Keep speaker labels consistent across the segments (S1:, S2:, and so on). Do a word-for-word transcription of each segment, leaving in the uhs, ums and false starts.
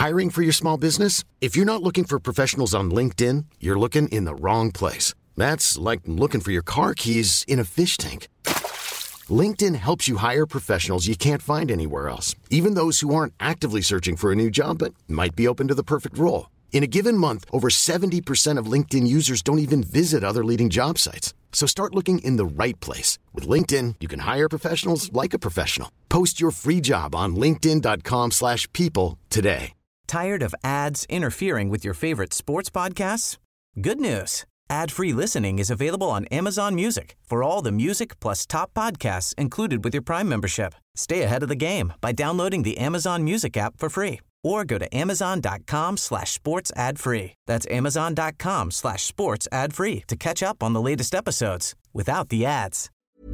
S1: Hiring for your small business? If you're not looking for professionals on LinkedIn, you're looking in the wrong place. That's like looking for your car keys in a fish tank. LinkedIn helps you hire professionals you can't find anywhere else, even those who aren't actively searching for a new job but might be open to the perfect role. In a given month, over seventy percent of LinkedIn users don't even visit other leading job sites. So start looking in the right place. With LinkedIn, you can hire professionals like a professional. Post your free job on linkedin.com slash people today.
S2: Tired of ads interfering with your favorite sports podcasts? Good news. Ad-free listening is available on Amazon Music for all the music plus top podcasts included with your Prime membership. Stay ahead of the game by downloading the Amazon Music app for free or go to amazon.com slash sports ad free. That's amazon.com slash sports ad free to catch up on the latest episodes without the ads.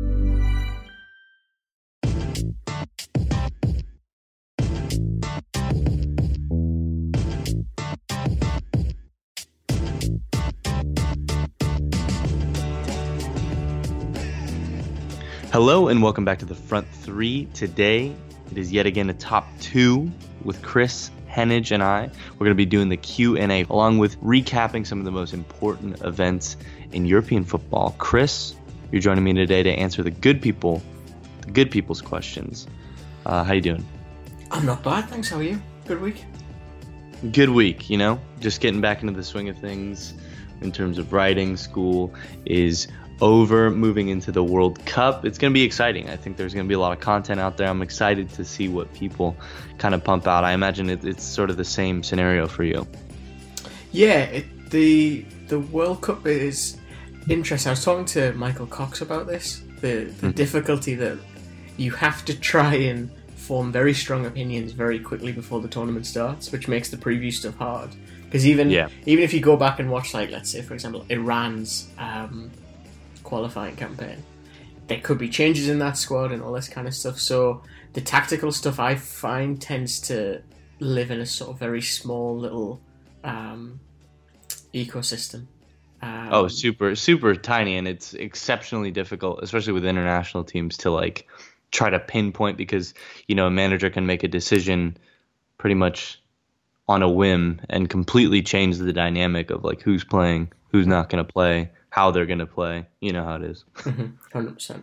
S3: Hello and welcome back to the Front Three. Today, it is yet again a top two with Chris, Henage, and I. We're going to be doing the Q and A along with recapping some of the most important events in European football. Chris, you're joining me today to answer the good people, the good people's questions. Uh, how you doing?
S4: I'm not bad, thanks. How are you? Good week?
S3: Good week, you know, just getting back into the swing of things in terms of writing. School is over, moving into the World Cup. It's going to be exciting. I think there's going to be a lot of content out there. I'm excited to see what people kind of pump out. I imagine it, it's sort of the same scenario for you.
S4: Yeah, it, the the World Cup is interesting. I was talking to Michael Cox about this, the, the mm-hmm. difficulty that you have to try and form very strong opinions very quickly before the tournament starts, which makes the preview stuff hard. Because even, yeah. even if you go back and watch, like, let's say, for example, Iran's um, qualifying campaign, there could be changes in that squad and all this kind of stuff. So the tactical stuff I find tends to live in a sort of very small little um, ecosystem. Um,
S3: oh, super, super tiny, and it's exceptionally difficult, especially with international teams, to like try to pinpoint, because you know a manager can make a decision pretty much on a whim and completely change the dynamic of like who's playing, who's not going to play, how they're going to play. You know how it is.
S4: Mm-hmm. one hundred percent.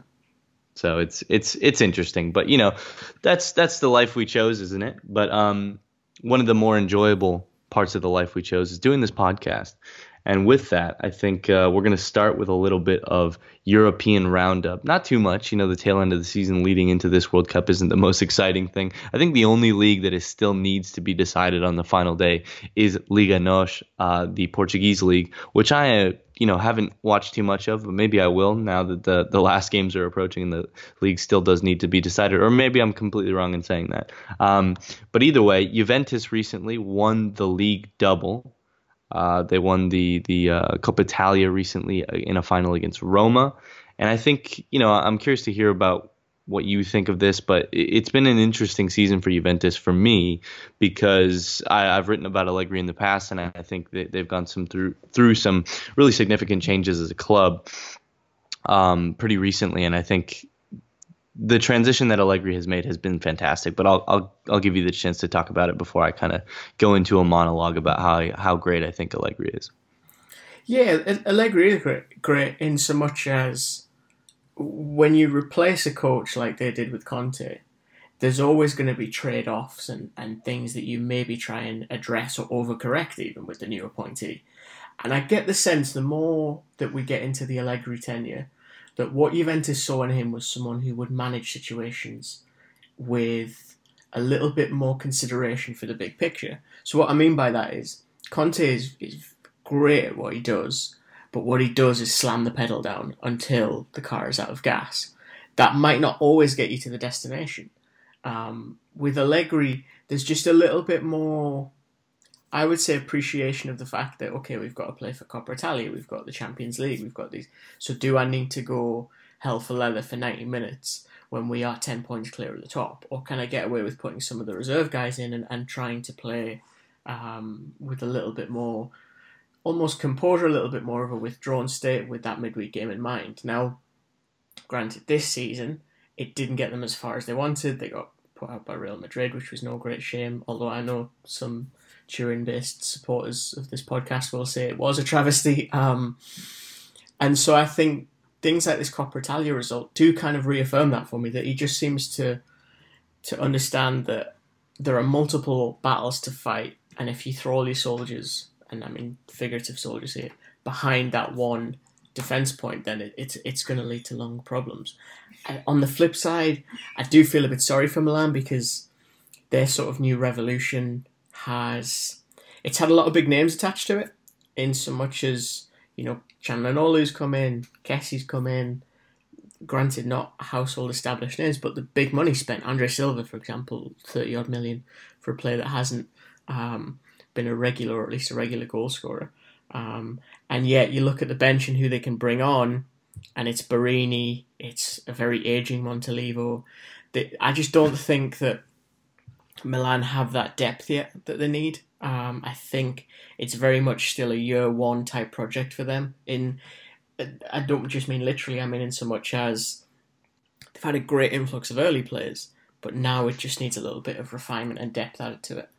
S3: So it's it's it's interesting, but you know that's that's the life we chose, isn't it? But um, one of the more enjoyable parts of the life we chose is doing this podcast. And with that, I think uh, we're going to start with a little bit of European roundup. Not too much. You know, the tail end of the season leading into this World Cup isn't the most exciting thing. I think the only league that is still needs to be decided on the final day is Liga N O S, uh, the Portuguese league, which I, uh, you know, haven't watched too much of, but maybe I will now that the, the last games are approaching and the league still does need to be decided. Or maybe I'm completely wrong in saying that. Um, but either way, Juventus recently won the league double. Uh, they won the the uh, Coppa Italia recently in a final against Roma, and I think you know I'm curious to hear about what you think of this. But it's been an interesting season for Juventus for me because I, I've written about Allegri in the past, and I think that they've gone some through through some really significant changes as a club um, pretty recently, and I think the transition that Allegri has made has been fantastic, but I'll I'll I'll give you the chance to talk about it before I kind of go into a monologue about how how great I think Allegri is.
S4: Yeah, Allegri is great, great in so much as when you replace a coach like they did with Conte, there's always going to be trade-offs and, and things that you maybe try and address or overcorrect even with the new appointee. And I get the sense the more that we get into the Allegri tenure, that what Juventus saw in him was someone who would manage situations with a little bit more consideration for the big picture. So what I mean by that is Conte is, is great at what he does, but what he does is slam the pedal down until the car is out of gas. That might not always get you to the destination. Um, with Allegri, there's just a little bit more, I would say, appreciation of the fact that, okay, we've got to play for Coppa Italia, we've got the Champions League, we've got these. So do I need to go hell for leather for ninety minutes when we are ten points clear at the top? Or can I get away with putting some of the reserve guys in and, and trying to play um, with a little bit more, almost composure, a little bit more of a withdrawn state with that midweek game in mind? Now, granted, this season, it didn't get them as far as they wanted. They got put out by Real Madrid, which was no great shame, although I know some Turin-based supporters of this podcast will say it was a travesty. Um, and so I think things like this Coppa Italia result do kind of reaffirm that for me, that he just seems to to understand that there are multiple battles to fight, and if you throw all your soldiers, and I mean figurative soldiers here, behind that one defence point, then it, it's it's going to lead to long problems. And on the flip side, I do feel a bit sorry for Milan, because their sort of new revolution has, it's had a lot of big names attached to it, in so much as, you know, Calhanoglu's come in, Kessie's come in, granted not household established names, but the big money spent. Andre Silva, for example, thirty odd million for a player that hasn't um, been a regular, or at least a regular goal scorer. Um, and yet you look at the bench and who they can bring on, and it's Barini, it's a very ageing Montalivo. They, I just don't think that Milan have that depth yet that they need. Um, I think it's very much still a year one type project for them. In I don't just mean literally, I mean in so much as they've had a great influx of early players, but now it just needs a little bit of refinement and depth added to it.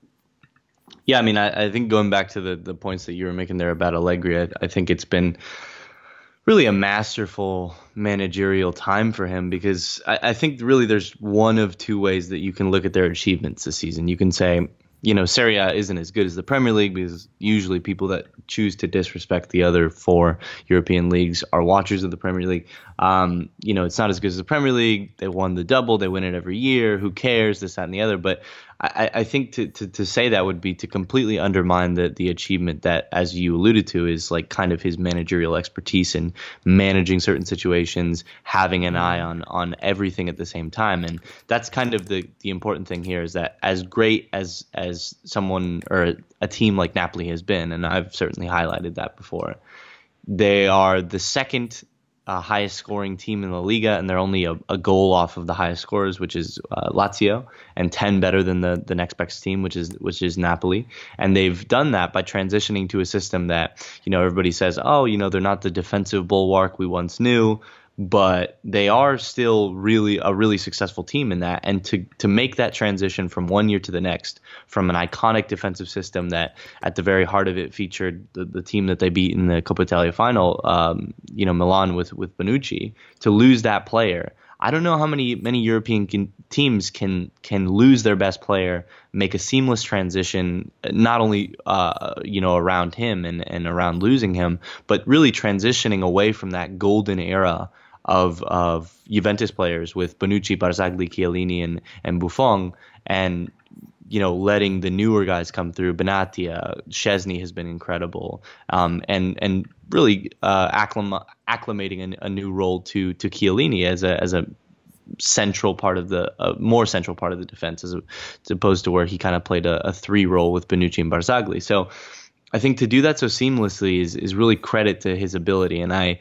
S3: Yeah, I mean, I, I think going back to the, the points that you were making there about Allegri, I, I think it's been really a masterful managerial time for him, because I, I think really there's one of two ways that you can look at their achievements this season. You can say, you know, Serie A isn't as good as the Premier League, because usually people that choose to disrespect the other four European leagues are watchers of the Premier League. Um, you know, it's not as good as the Premier League. They won the double. They win it every year. Who cares? This, that, and the other. But I, I think to, to, to say that would be to completely undermine the, the achievement that, as you alluded to, is like kind of his managerial expertise in managing certain situations, having an eye on on everything at the same time. And that's kind of the, the important thing here, is that as great as as someone or a team like Napoli has been, and I've certainly highlighted that before, they are the second Uh, highest scoring team in La Liga, and they're only a, a goal off of the highest scorers, which is uh, Lazio, and ten better than the the next best team, which is which is Napoli. And they've done that by transitioning to a system that, you know, everybody says, oh, you know, they're not the defensive bulwark we once knew, but they are still really a really successful team in that. And to to make that transition from one year to the next, from an iconic defensive system that at the very heart of it featured the, the team that they beat in the Coppa Italia final, um, you know, Milan with with Bonucci, to lose that player. I don't know how many many European can, teams can can lose their best player, make a seamless transition, not only uh, you know around him and, and around losing him, but really transitioning away from that golden era of of Juventus players with Bonucci, Barzagli, Chiellini, and and Buffon, and you know letting the newer guys come through. Benatia, Szczesny has been incredible, um, and and really uh, acclim- acclimating a, a new role to to Chiellini as a as a central part of the uh, more central part of the defense, as, a, as opposed to where he kind of played a, a three role with Bonucci and Barzagli. So I think to do that so seamlessly is is really credit to his ability. And I.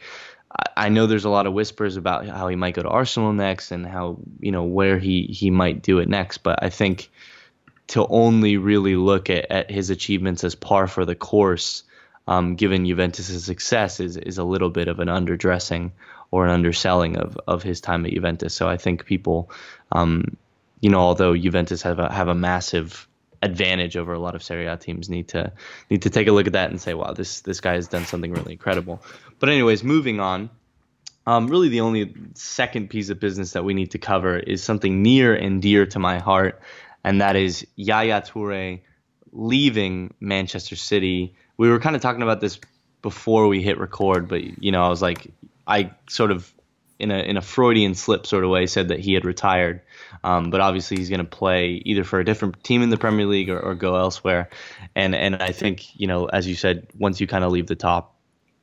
S3: I know there's a lot of whispers about how he might go to Arsenal next and how, you know, where he, he might do it next. But I think to only really look at, at his achievements as par for the course, um, given Juventus' success, is, is a little bit of an underdressing or an underselling of, of his time at Juventus. So I think people, um, you know, although Juventus have a, have a massive advantage over a lot of Serie A teams, need to need to take a look at that and say, wow, this this guy has done something really incredible. But anyways, moving on. Um, really, the only second piece of business that we need to cover is something near and dear to my heart, and that is Yaya Toure leaving Manchester City. We were kind of talking about this before we hit record, but you know, I was like, I sort of in a in a Freudian slip sort of way said that he had retired. Um, but obviously he's going to play either for a different team in the Premier League or, or go elsewhere. And and I think, you know, as you said, once you kind of leave the top,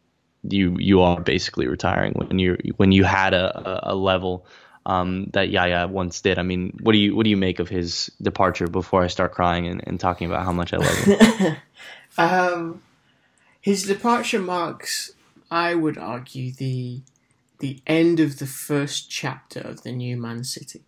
S3: you you are basically retiring when you when you had a, a level um, that Yaya once did. I mean, what do you what do you make of his departure before I start crying and, and talking about how much I love him?
S4: um, his departure marks, I would argue, the the end of the first chapter of the new Man City.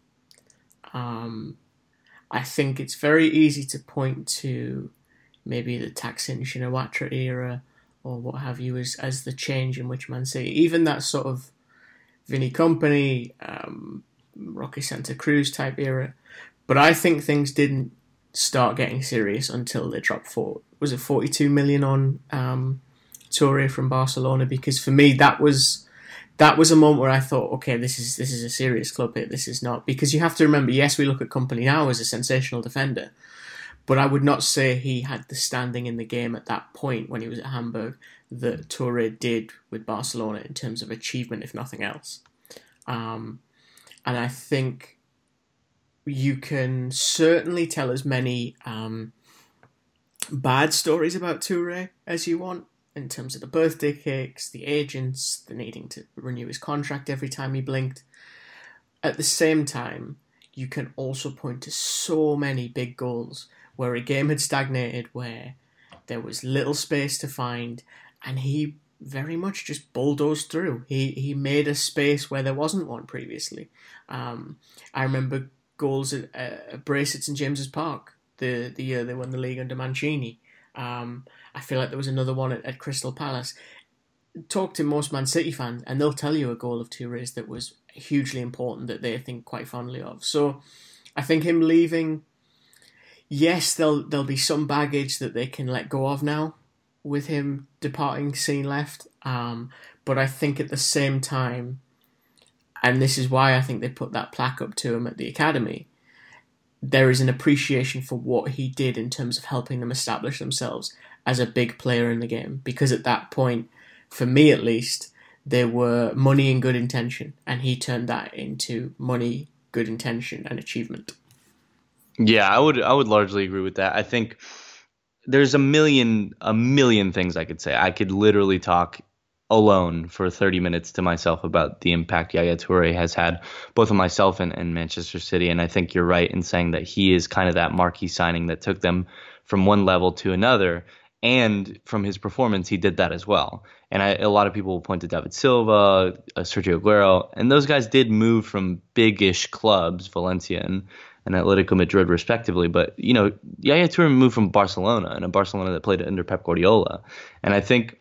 S4: Um, I think it's very easy to point to maybe the Thaksin Shinawatra era or what have you as, as the change in which Man City, even that sort of Vinny Kompany, um, Rocky Santa Cruz type era. But I think things didn't start getting serious until they dropped four. Was it forty-two million on um, Touré from Barcelona? Because for me, that was that was a moment where I thought, okay, this is this is a serious club here. This is not, because you have to remember, yes, we look at Kompany now as a sensational defender, but I would not say he had the standing in the game at that point when he was at Hamburg that Touré did with Barcelona in terms of achievement, if nothing else. Um, and I think you can certainly tell as many um, bad stories about Touré as you want, in terms of the birthday cakes, the agents, the needing to renew his contract every time he blinked. At the same time, you can also point to so many big goals where a game had stagnated, where there was little space to find, and he very much just bulldozed through. He he made a space where there wasn't one previously. Um, I remember goals at, at Brace at St James's Park, the, the year they won the league under Mancini. Um, I feel like there was another one at, at Crystal Palace. Talk to most Man City fans and they'll tell you a goal of Touré's that was hugely important, that they think quite fondly of. So I think him leaving, yes, there'll, there'll be some baggage that they can let go of now with him departing scene left. Um, but I think at the same time, and this is why I think they put that plaque up to him at the academy, there is an appreciation for what he did in terms of helping them establish themselves as a big player in the game. Because at that point, for me at least, there were money and good intention, and he turned that into money, good intention, and achievement.
S3: Yeah, I would I would largely agree with that. I think there's a million a million things I could say. I could literally talk alone for thirty minutes to myself about the impact Yaya Touré has had, both on myself and, and Manchester City. And I think you're right in saying that he is kind of that marquee signing that took them from one level to another. And from his performance, he did that as well. And I, a lot of people will point to David Silva, uh, Sergio Aguero, and those guys did move from big-ish clubs, Valencia and, and Atletico Madrid respectively. But, you know, Yaya Touré moved from Barcelona, and a Barcelona that played under Pep Guardiola. And I think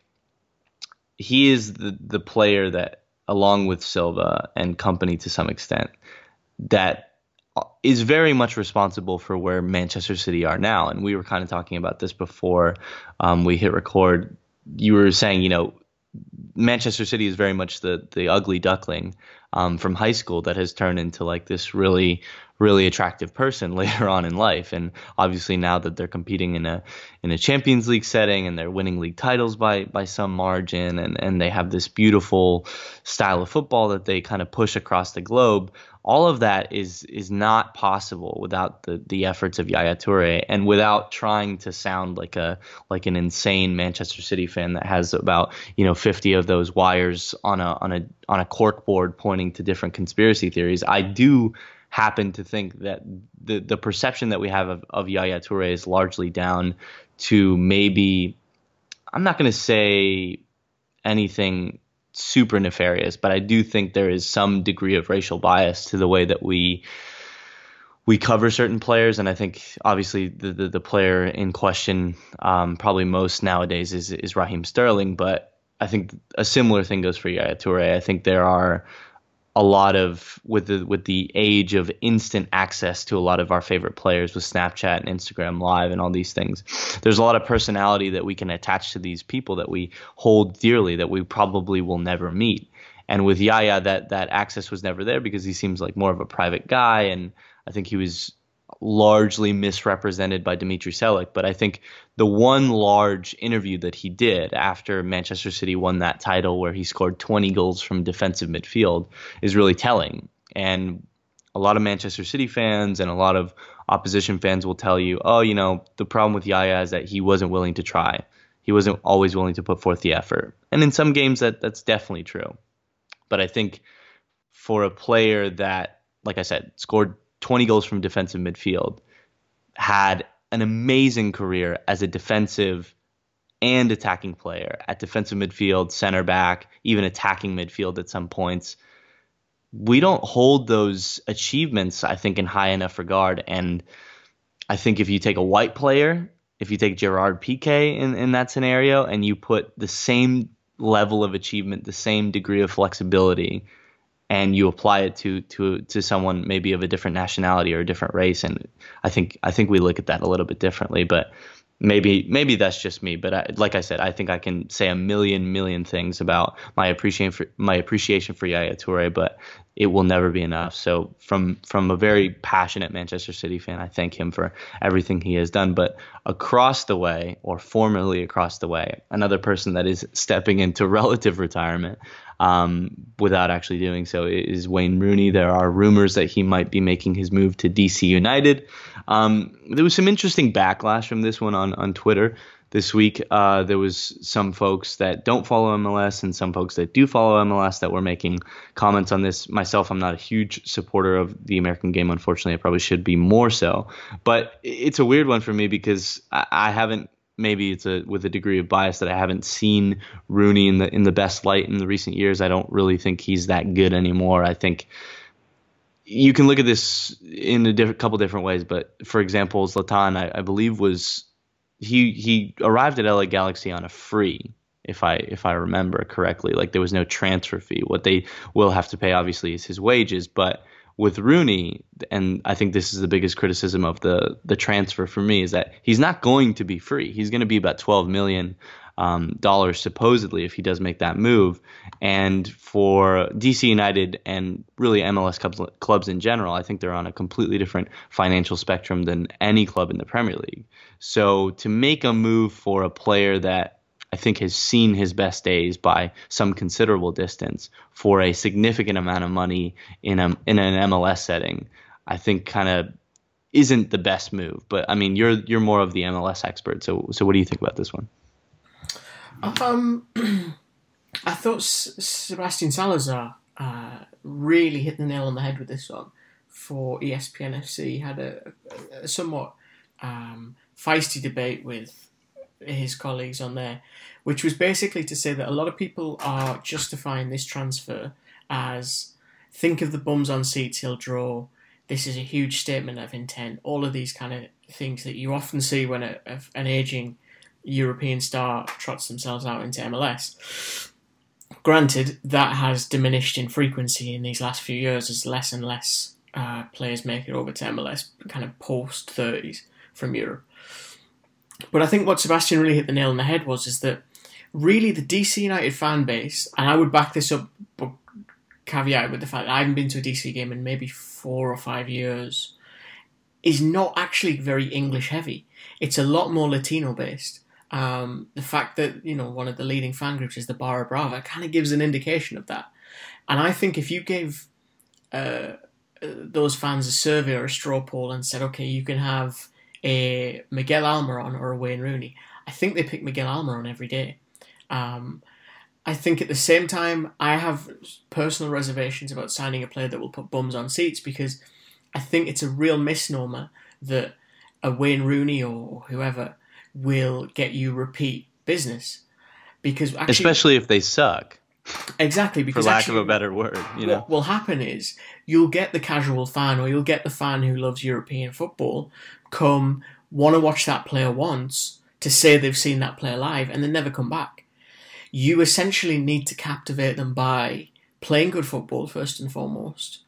S3: he is the, the player that, along with Silva and company to some extent, that is very much responsible for where Manchester City are now. And we were kind of talking about this before um, we hit record. You were saying, you know, Manchester City is very much the the ugly duckling um, from high school that has turned into like this really, really attractive person later on in life. And obviously now that they're competing in a in a Champions League setting and they're winning league titles by by some margin, and, and they have this beautiful style of football that they kind of push across the globe. All of that is is not possible without the, the efforts of Yaya Touré, and without trying to sound like a like an insane Manchester City fan that has about, you know, fifty of those wires on a on a on a cork board pointing to different conspiracy theories. I do happen to think that the the perception that we have of, of Yaya Touré is largely down to maybe, I'm not going to say anything super nefarious, but I do think there is some degree of racial bias to the way that we we cover certain players. And I think obviously the the, the player in question, um, probably most nowadays, is is Raheem Sterling. But I think a similar thing goes for Yaya Touré. I think there are a lot of, with the with the age of instant access to a lot of our favorite players with Snapchat and Instagram Live and all these things, there's a lot of personality that we can attach to these people that we hold dearly that we probably will never meet. And with Yaya, that that access was never there because he seems like more of a private guy, and I think he was largely misrepresented by Dimitri Seluk. But I think the one large interview that he did after Manchester City won that title, where he scored twenty goals from defensive midfield, is really telling. And a lot of Manchester City fans and a lot of opposition fans will tell you, oh, you know, the problem with Yaya is that he wasn't willing to try. He wasn't always willing to put forth the effort. And in some games that that's definitely true. But I think for a player that, like I said, scored twenty goals from defensive midfield, had an amazing career as a defensive and attacking player at defensive midfield, center back, even attacking midfield at some points. We don't hold those achievements, I think, in high enough regard. And I think if you take a white player, if you take Gerard Piqué in, in that scenario, and you put the same level of achievement, the same degree of flexibility, and you apply it to to to someone maybe of a different nationality or a different race. And I think I think we look at that a little bit differently. But maybe maybe that's just me. But I, like I said, I think I can say a million million things about my appreciation for my appreciation for Yaya Toure, but it will never be enough. So from from a very passionate Manchester City fan, I thank him for everything he has done. But across the way, or formerly across the way, another person that is stepping into relative retirement um, without actually doing so is Wayne Rooney. There are rumors that he might be making his move to D C United. Um, there was some interesting backlash from this one on, on Twitter this week. Uh, there was some folks that don't follow M L S and some folks that do follow M L S that were making comments on this. Myself, I'm not a huge supporter of the American game. Unfortunately, I probably should be more so. But it's a weird one for me because I, I haven't, maybe it's a with a degree of bias that I haven't seen Rooney in the in the best light in the recent years. I don't really think he's that good anymore. I think you can look at this in a different, couple different ways. But for example, Zlatan, I, I believe was He he arrived at L A Galaxy on a free, if I if I remember correctly. Like there was no transfer fee. What they will have to pay, obviously, is his wages. But with Rooney, and I think this is the biggest criticism of the the transfer for me, is that he's not going to be free. He's going to be about twelve million um, dollars supposedly if he does make that move. And for D C United and really M L S clubs, clubs in general, I think they're on a completely different financial spectrum than any club in the Premier League. So to make a move for a player that I think has seen his best days by some considerable distance for a significant amount of money in a in an M L S setting, I think kind of isn't the best move. But I mean, you're you're more of the M L S expert, so so what do you think about this one?
S4: Um, I thought S- Sebastian Salazar uh, really hit the nail on the head with this one for E S P N F C. He had a, a somewhat um, feisty debate with his colleagues on there, which was basically to say that a lot of people are justifying this transfer as, think of the bums on seats he'll draw, this is a huge statement of intent, all of these kind of things that you often see when a, a, an aging European star trots themselves out into M L S. Granted, that has diminished in frequency in these last few years as less and less uh, players make it over to M L S, kind of post-thirties from Europe. But I think what Sebastian really hit the nail on the head was is that really the D C United fan base, and I would back this up, but caveat with the fact that I haven't been to a D C game in maybe four or five years, is not actually very English heavy. It's a lot more Latino based. Um, the fact that, you know, one of the leading fan groups is the Barra Brava kind of gives an indication of that. And I think if you gave uh, those fans a survey or a straw poll and said, okay, you can have a Miguel Almiron or a Wayne Rooney, I think they pick Miguel Almiron every day. Um, I think at the same time, I have personal reservations about signing a player that will put bums on seats, because I think it's a real misnomer that a Wayne Rooney or whoever will get you repeat business. Because actually,
S3: especially if they suck.
S4: Exactly, because
S3: for lack
S4: actually,
S3: of a better word, you know,
S4: what will happen is you'll get the casual fan, or you'll get the fan who loves European football, come want to watch that player once to say they've seen that player live, and then never come back. You essentially need to captivate them by playing good football first and foremost,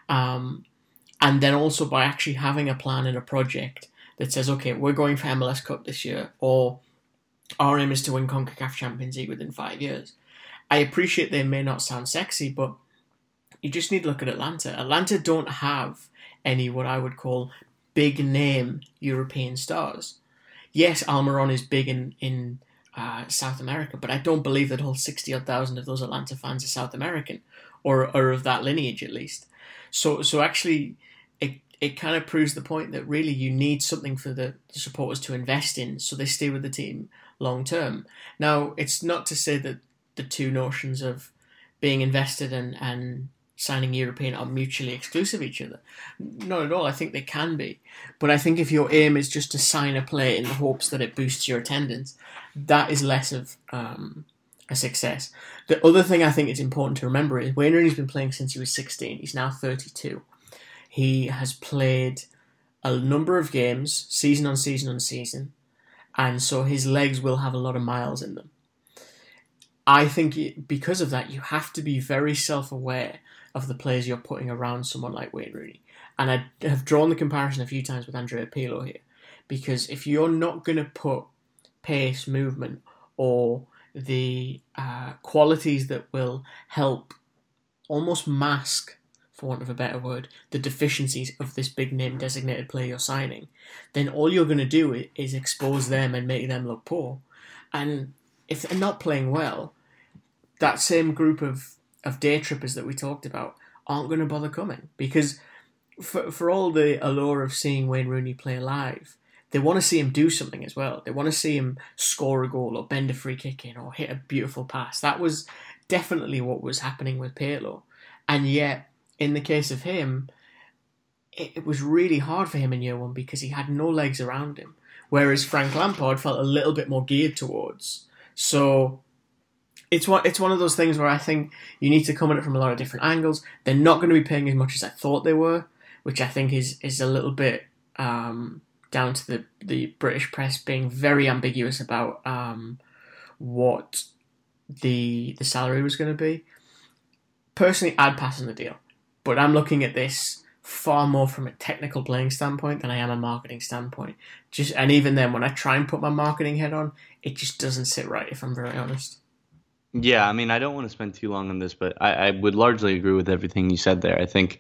S4: um, and then also by actually having a plan and a project that says, okay, we're going for M L S Cup this year, or our aim is to win CONCACAF Champions League within five years. I appreciate they may not sound sexy, but you just need to look at Atlanta. Atlanta don't have any what I would call big name European stars. Yes, Almiron is big in, in uh, South America, but I don't believe that whole sixty odd thousand of those Atlanta fans are South American, or, or of that lineage at least. So so actually, it it kind of proves the point that really you need something for the, the supporters to invest in so they stay with the team long term. Now, it's not to say that the two notions of being invested and, and signing European are mutually exclusive of each other. Not at all. I think they can be. But I think if your aim is just to sign a player in the hopes that it boosts your attendance, that is less of um, a success. The other thing I think it's important to remember is Wayne Rooney's been playing since he was sixteen. He's now thirty-two. He has played a number of games, season on season on season, and so his legs will have a lot of miles in them. I think because of that, you have to be very self-aware of the players you're putting around someone like Wayne Rooney. And I have drawn the comparison a few times with Andrea Pirlo here, because if you're not going to put pace, movement, or the uh, qualities that will help almost mask, for want of a better word, the deficiencies of this big name designated player you're signing, then all you're going to do is expose them and make them look poor. And if they're not playing well, that same group of, of day trippers that we talked about aren't going to bother coming, because for for all the allure of seeing Wayne Rooney play live, they want to see him do something as well. They want to see him score a goal or bend a free kick in or hit a beautiful pass. That was definitely what was happening with Pirlo. And yet, in the case of him, it, it was really hard for him in year one because he had no legs around him. Whereas Frank Lampard felt a little bit more geared towards. So it's one, it's one of those things where I think you need to come at it from a lot of different angles. They're not going to be paying as much as I thought they were, which I think is, is a little bit um, down to the, the British press being very ambiguous about um, what the the salary was going to be. Personally, I'd pass on the deal. But I'm looking at this far more from a technical playing standpoint than I am a marketing standpoint. Just and even then, when I try and put my marketing head on, it just doesn't sit right, if I'm very honest.
S3: Yeah, I mean, I don't want to spend too long on this, but I, I would largely agree with everything you said there. I think,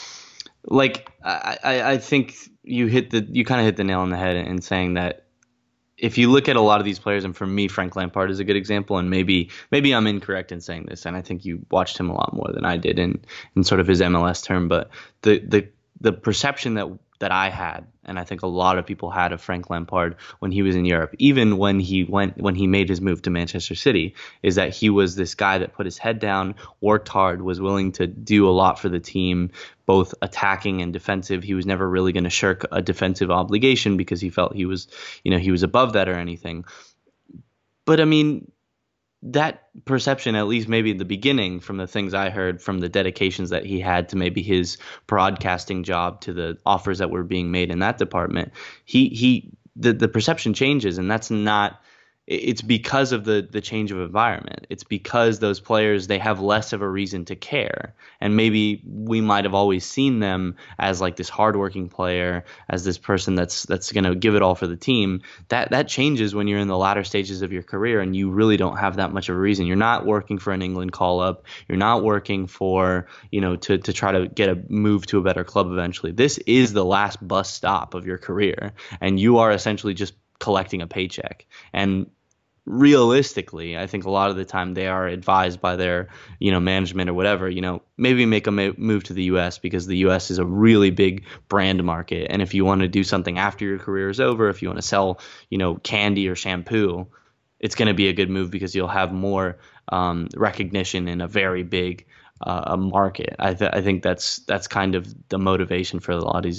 S3: like, I, I, I think you hit the you kind of hit the nail on the head in saying that if you look at a lot of these players, and for me, Frank Lampard is a good example, and maybe maybe I'm incorrect in saying this, and I think you watched him a lot more than I did in, in sort of his M L S term, but the the the perception that that I had, and I think a lot of people had of Frank Lampard when he was in Europe, even when he went when he made his move to Manchester City, is that he was this guy that put his head down, worked hard, was willing to do a lot for the team, both attacking and defensive. He was never really going to shirk a defensive obligation because he felt he was, you know, he was above that or anything. But I mean, that perception, at least maybe in the beginning, from the things I heard, from the dedications that he had to maybe his broadcasting job, to the offers that were being made in that department, he he the, the perception changes, and that's not. It's because of the the change of environment. It's because those players, they have less of a reason to care. And maybe we might have always seen them as like this hardworking player, as this person that's that's going to give it all for the team. That that changes when you're in the latter stages of your career and you really don't have that much of a reason. You're not working for an England call up. You're not working for, you know, to to try to get a move to a better club eventually. This is the last bus stop of your career, and you are essentially just collecting a paycheck. And realistically, I think a lot of the time they are advised by their, you know, management or whatever, you know, maybe make a ma- move to the U S because the U S is a really big brand market. And if you want to do something after your career is over, if you want to sell, you know, candy or shampoo, it's going to be a good move because you'll have more um, recognition in a very big uh, market. I, th- I think that's that's kind of the motivation for a lot of these.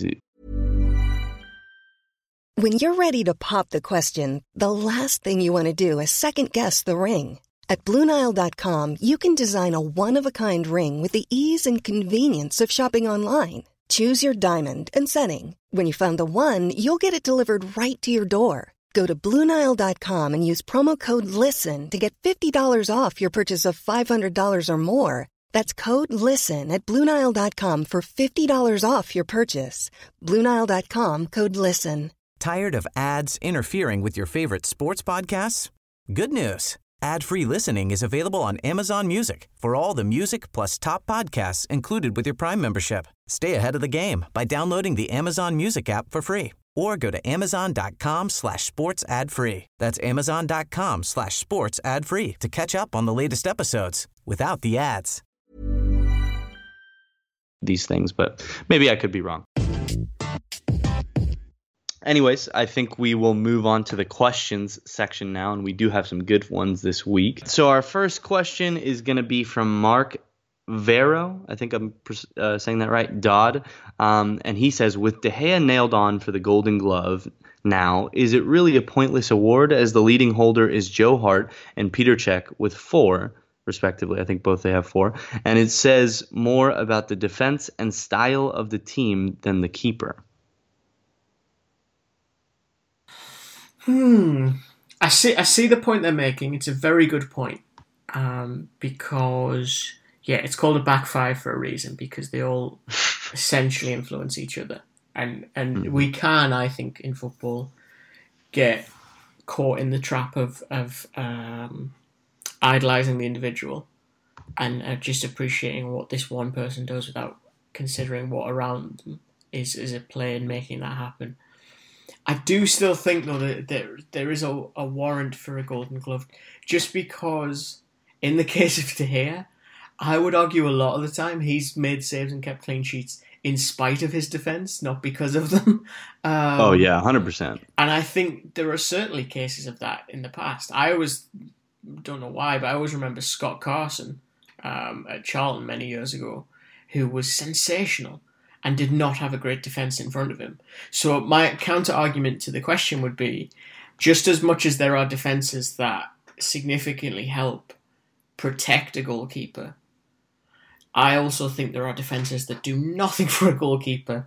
S5: When you're ready to pop the question, the last thing you want to do is second-guess the ring. At Blue Nile dot com, you can design a one-of-a-kind ring with the ease and convenience of shopping online. Choose your diamond and setting. When you find the one, you'll get it delivered right to your door. Go to Blue Nile dot com and use promo code LISTEN to get fifty dollars off your purchase of five hundred dollars or more. That's code LISTEN at Blue Nile dot com for fifty dollars off your purchase. Blue Nile dot com, code LISTEN.
S2: Tired of ads interfering with your favorite sports podcasts? Good news. Ad-free listening is available on Amazon Music for all the music plus top podcasts included with your Prime membership. Stay ahead of the game by downloading the Amazon Music app for free or go to amazon.com slash sports ad free. That's amazon.com slash sports ad free to catch up on the latest episodes without the ads.
S3: These things, but maybe I could be wrong. Anyways, I think we will move on to the questions section now, and we do have some good ones this week. So our first question is going to be from Mark Vero. I think I'm uh, saying that right, Dodd. Um, and he says, with De Gea nailed on for the Golden Glove now, is it really a pointless award as the leading holder is Joe Hart and Peter Cech with four, respectively? I think both they have four. And it says more about the defense and style of the team than the keeper.
S4: Hmm. I see. I see the point they're making. It's a very good point, um, because Yeah, it's called a back five for a reason, because they all essentially influence each other. And and mm-hmm. we can, I think, in football, get caught in the trap of, of um, idolising the individual and uh, just appreciating what this one person does without considering what around them is, is at play and making that happen. I do still think, though, that there, there is a, a warrant for a Golden Glove, just because, in the case of De Gea, I would argue a lot of the time he's made saves and kept clean sheets in spite of his defence, not because of them. Um,
S3: oh, yeah, one hundred percent.
S4: And I think there are certainly cases of that in the past. I always, don't know why, but I always remember Scott Carson um, at Charlton many years ago, who was sensational and did not have a great defence in front of him. So my counter-argument to the question would be, just as much as there are defences that significantly help protect a goalkeeper, I also think there are defences that do nothing for a goalkeeper,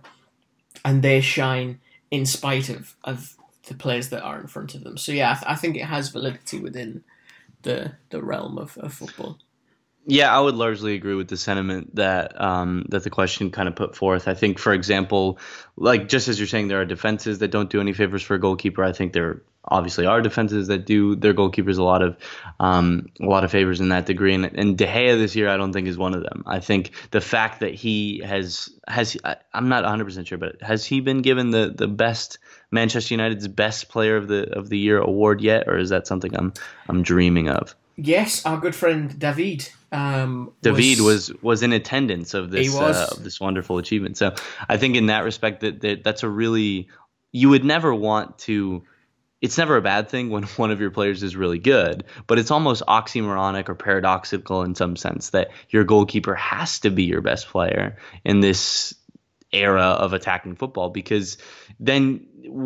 S4: and they shine in spite of, of the players that are in front of them. So yeah, I, th- I think it has validity within the the realm of, of football.
S3: Yeah, I would largely agree with the sentiment that um, that the question kind of put forth. I think, for example, like just as you're saying, there are defenses that don't do any favors for a goalkeeper. I think there obviously are defenses that do their goalkeepers a lot of um, a lot of favors in that degree. And, and De Gea this year, I don't think is one of them. I think the fact that he has has I, I'm not one hundred percent sure, but has he been given the the best Manchester United's best player of the of the year award yet, or is that something I'm I'm dreaming of?
S4: Yes, our good friend David. Um,
S3: David was, was was in attendance of this uh, of this wonderful achievement. So I think in that respect that, that that's a really, you would never want to. It's never a bad thing when one of your players is really good, but it's almost oxymoronic or paradoxical in some sense that your goalkeeper has to be your best player in this era of attacking football, because then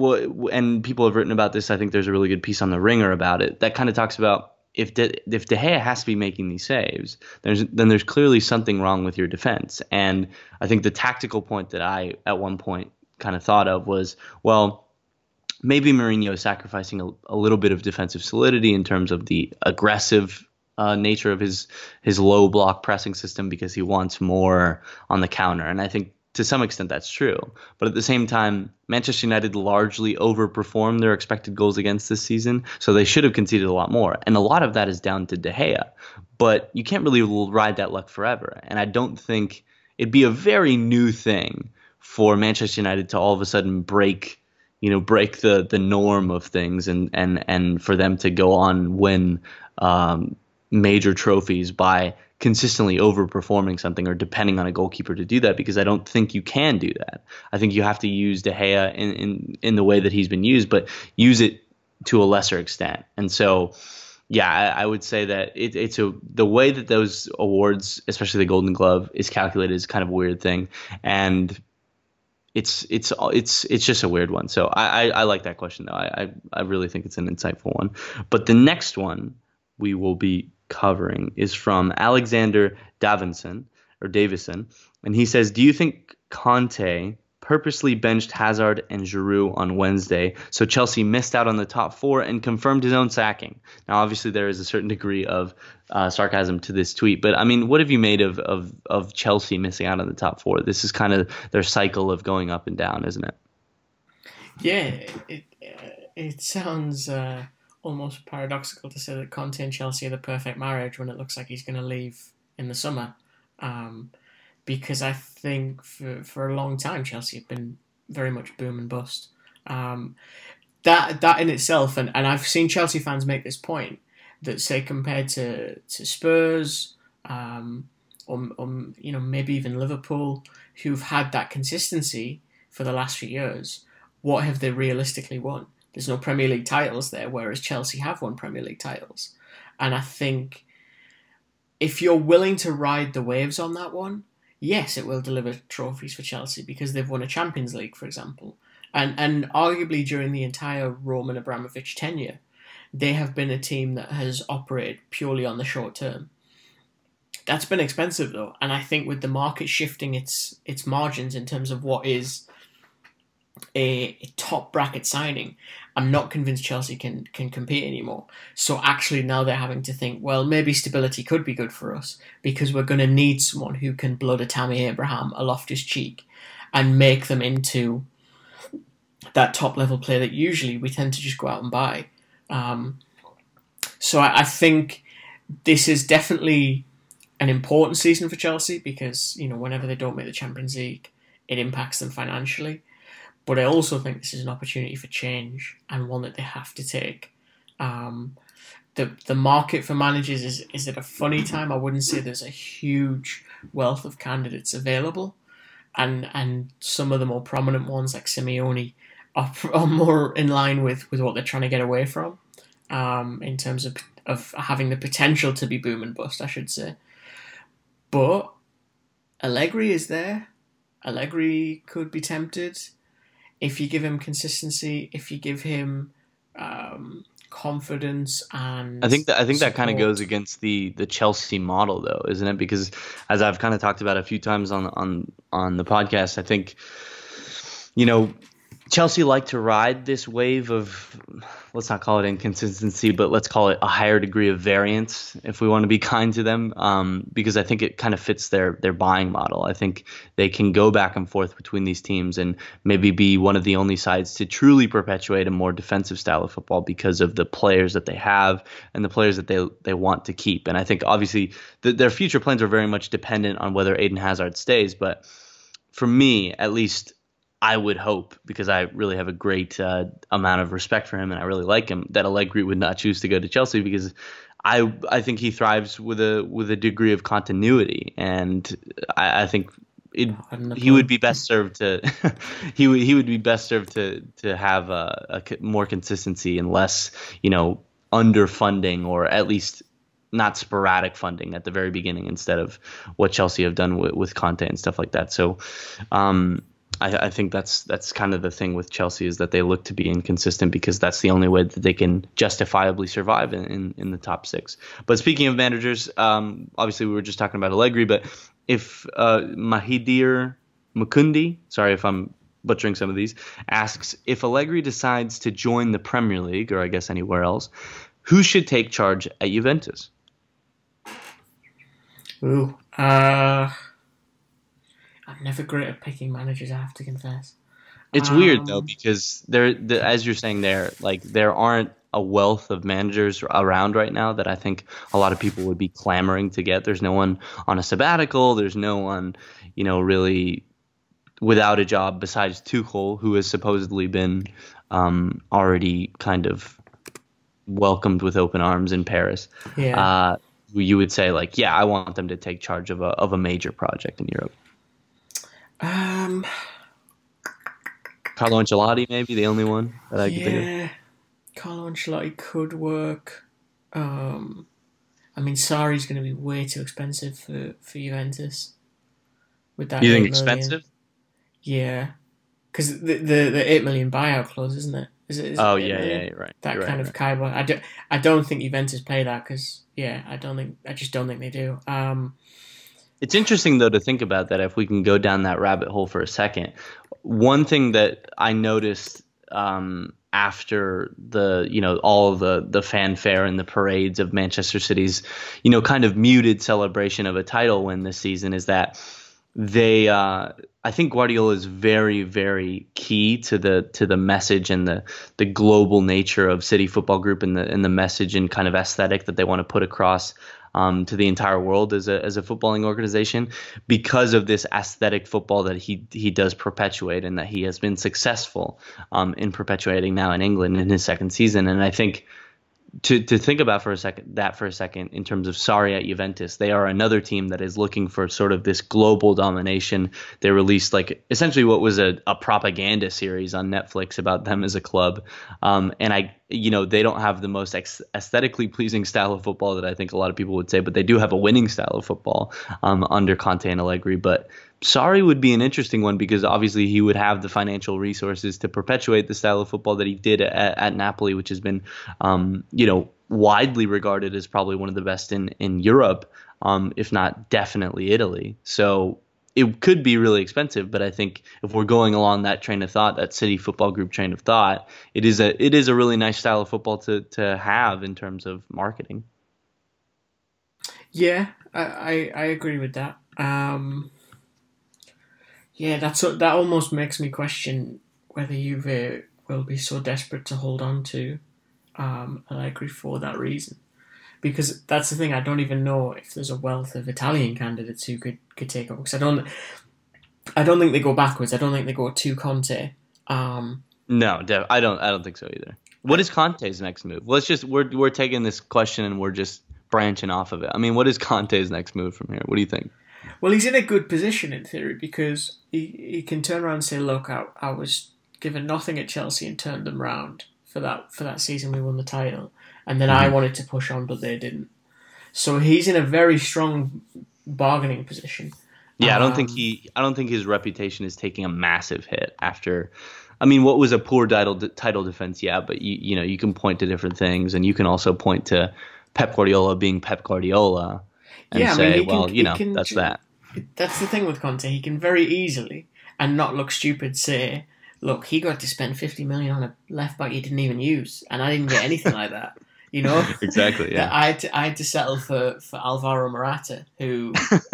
S3: and people have written about this. I think there's a really good piece on The Ringer about it that kind of talks about, If De, if De Gea has to be making these saves, there's then there's clearly something wrong with your defense. And I think the tactical point that I at one point kind of thought of was, well, maybe Mourinho is sacrificing a, a little bit of defensive solidity in terms of the aggressive uh, nature of his his low block pressing system because he wants more on the counter. And I think to some extent that's true. But at the same time, Manchester United largely overperformed their expected goals against this season, so they should have conceded a lot more. And a lot of that is down to De Gea. But you can't really ride that luck forever. And I don't think it'd be a very new thing for Manchester United to all of a sudden break, you know, break the the norm of things and and and for them to go on win um, major trophies by consistently overperforming something or depending on a goalkeeper to do that, because I don't think you can do that. I think you have to use De Gea in, in, in the way that he's been used, but use it to a lesser extent. And so, yeah, I, I would say that it, it's a the way that those awards, especially the Golden Glove, is calculated is kind of a weird thing. And it's it's it's it's just a weird one. So I, I, I like that question, though. I, I, I really think it's an insightful one. But the next one we will be covering is from Alexander Davison or Davison, and he says, do you think Conte purposely benched Hazard and Giroud on Wednesday so Chelsea missed out on the top four and confirmed his own sacking? Now, obviously, there is a certain degree of uh, sarcasm to this tweet, but I mean, what have you made of, of, of Chelsea missing out on the top four? This is kind of their cycle of going up and down, isn't it?
S4: Yeah, it, it sounds uh... almost paradoxical to say that Conte and Chelsea are the perfect marriage when it looks like he's going to leave in the summer. Um, because I think for, for a long time, Chelsea have been very much boom and bust. Um, that that in itself, and, and I've seen Chelsea fans make this point, that say compared to, to Spurs, um, or, or you know maybe even Liverpool, who've had that consistency for the last few years, what have they realistically won? There's no Premier League titles there, whereas Chelsea have won Premier League titles. And I think if you're willing to ride the waves on that one, yes, it will deliver trophies for Chelsea because they've won a Champions League, for example. And and arguably during the entire Roman Abramovich tenure, they have been a team that has operated purely on the short term. That's been expensive, though. And I think with the market shifting its its margins in terms of what is a, a top bracket signing, I'm not convinced Chelsea can can compete anymore. So actually now they're having to think, well, maybe stability could be good for us because we're going to need someone who can blood a Tammy Abraham, a Loftus-Cheek, and make them into that top level player that usually we tend to just go out and buy. Um, so I, I think this is definitely an important season for Chelsea because, you know, whenever they don't make the Champions League, it impacts them financially. But I also think this is an opportunity for change and one that they have to take. Um, the the market for managers is is at a funny time. I wouldn't say there's a huge wealth of candidates available, and and some of the more prominent ones like Simeone are, are more in line with, with what they're trying to get away from, um, in terms of of having the potential to be boom and bust, I should say. But Allegri is there. Allegri could be tempted if you give him consistency, if you give him um, confidence and
S3: I think that I think
S4: support.
S3: that kind of goes against the the Chelsea model, though, isn't it? Because as I've kind of talked about a few times on on on the podcast, I think, you know, Chelsea like to ride this wave of, let's not call it inconsistency, but let's call it a higher degree of variance, if we want to be kind to them, um, because I think it kind of fits their their buying model. I think they can go back and forth between these teams and maybe be one of the only sides to truly perpetuate a more defensive style of football because of the players that they have and the players that they they want to keep. And I think obviously the, their future plans are very much dependent on whether Eden Hazard stays. But for me, at least, I would hope, because I really have a great uh, amount of respect for him and I really like him, that Allegri would not choose to go to Chelsea, because I I think he thrives with a with a degree of continuity, and I, I think it, he would be best served to he would he would be best served to to have a, a more consistency and less, you know, underfunding, or at least not sporadic funding at the very beginning, instead of what Chelsea have done with, with Conte and stuff like that. So. Um, I, I think that's that's kind of the thing with Chelsea, is that they look to be inconsistent because that's the only way that they can justifiably survive in, in, in the top six. But speaking of managers, um, obviously we were just talking about Allegri, but if uh, Mahidir Mukundi, sorry if I'm butchering some of these, asks, if Allegri decides to join the Premier League, or I guess anywhere else, who should take charge at Juventus?
S4: Ooh, uh... I'm never great at picking managers, I have to confess.
S3: It's
S4: um,
S3: weird though, because there, the, as you're saying there, like there aren't a wealth of managers around right now that I think a lot of people would be clamoring to get. There's no one on a sabbatical. There's no one, you know, really without a job besides Tuchel, who has supposedly been um, already kind of welcomed with open arms in Paris.
S4: Yeah.
S3: Uh, you would say like, yeah, I want them to take charge of a of a major project in Europe.
S4: Um,
S3: Carlo Ancelotti, maybe the only one that I could think of.
S4: Yeah, Carlo Ancelotti could work. Um, I mean, Sarri's going to be way too expensive for, for Juventus. With that,
S3: You think
S4: eight million.
S3: expensive?
S4: Yeah, because the, the the eight million buyout clause, isn't it? Is it? Is
S3: Oh
S4: it
S3: yeah,
S4: million?
S3: yeah, you're right.
S4: That
S3: you're
S4: kind
S3: right,
S4: of
S3: right.
S4: Kaiba. I don't. I don't think Juventus pay that because yeah, I don't think. I just don't think they do. Um.
S3: It's interesting, though, to think about that, if we can go down that rabbit hole for a second. One thing that I noticed um, after the, you know, all of the, the fanfare and the parades of Manchester City's, you know, kind of muted celebration of a title win this season is that they, uh, I think Guardiola is very, very key to the to the message and the the global nature of City Football Group, and the and the message and kind of aesthetic that they want to put across Um, to the entire world as a as a footballing organization, because of this aesthetic football that he he does perpetuate, and that he has been successful um, in perpetuating now in England in his second season. And I think to to think about for a second that for a second in terms of Sarri at Juventus, they are another team that is looking for sort of this global domination. They released like essentially what was a, a propaganda series on Netflix about them as a club, um, and I. You know, they don't have the most ex- aesthetically pleasing style of football that I think a lot of people would say, but they do have a winning style of football um, under Conte and Allegri. But Sarri would be an interesting one, because obviously he would have the financial resources to perpetuate the style of football that he did at, at Napoli, which has been, um, you know, widely regarded as probably one of the best in, in Europe, um, if not definitely Italy. So it could be really expensive, but I think if we're going along that train of thought, that City Football Group train of thought, it is a it is a really nice style of football to to have in terms of marketing.
S4: Yeah, I I, I agree with that. Um, yeah, that's that almost makes me question whether Juve will be so desperate to hold on to um, Allegri for that reason. Because that's the thing, I don't even know if there's a wealth of Italian candidates who could, could take over. Because I don't, I don't think they go backwards. I don't think they go to Conte. Um,
S3: no, def- I don't. I don't think so either. What is Conte's next move? Let's just we're we're taking this question and we're just branching off of it. I mean, what is Conte's next move from here? What do you think?
S4: Well, he's in a good position in theory because he, he can turn around and say, "Look, I, I was given nothing at Chelsea and turned them round for that for that season. We won the title." And then mm-hmm. I wanted to push on, but they didn't. So he's in a very strong bargaining position.
S3: Yeah, I don't
S4: um,
S3: think he. I don't think his reputation is taking a massive hit after. I mean, what was a poor title title defense? Yeah, but you you know you can point to different things, and you can also point to Pep Guardiola being Pep Guardiola, and
S4: yeah,
S3: say,
S4: I mean,
S3: well,
S4: can,
S3: you know,
S4: can,
S3: that's that.
S4: That's the thing with Conte. He can very easily and not look stupid say, "Look, he got to spend fifty million on a left back he didn't even use, and I didn't get anything like that." You know,
S3: exactly. Yeah,
S4: I had to, I had to settle for, for Alvaro Morata, who,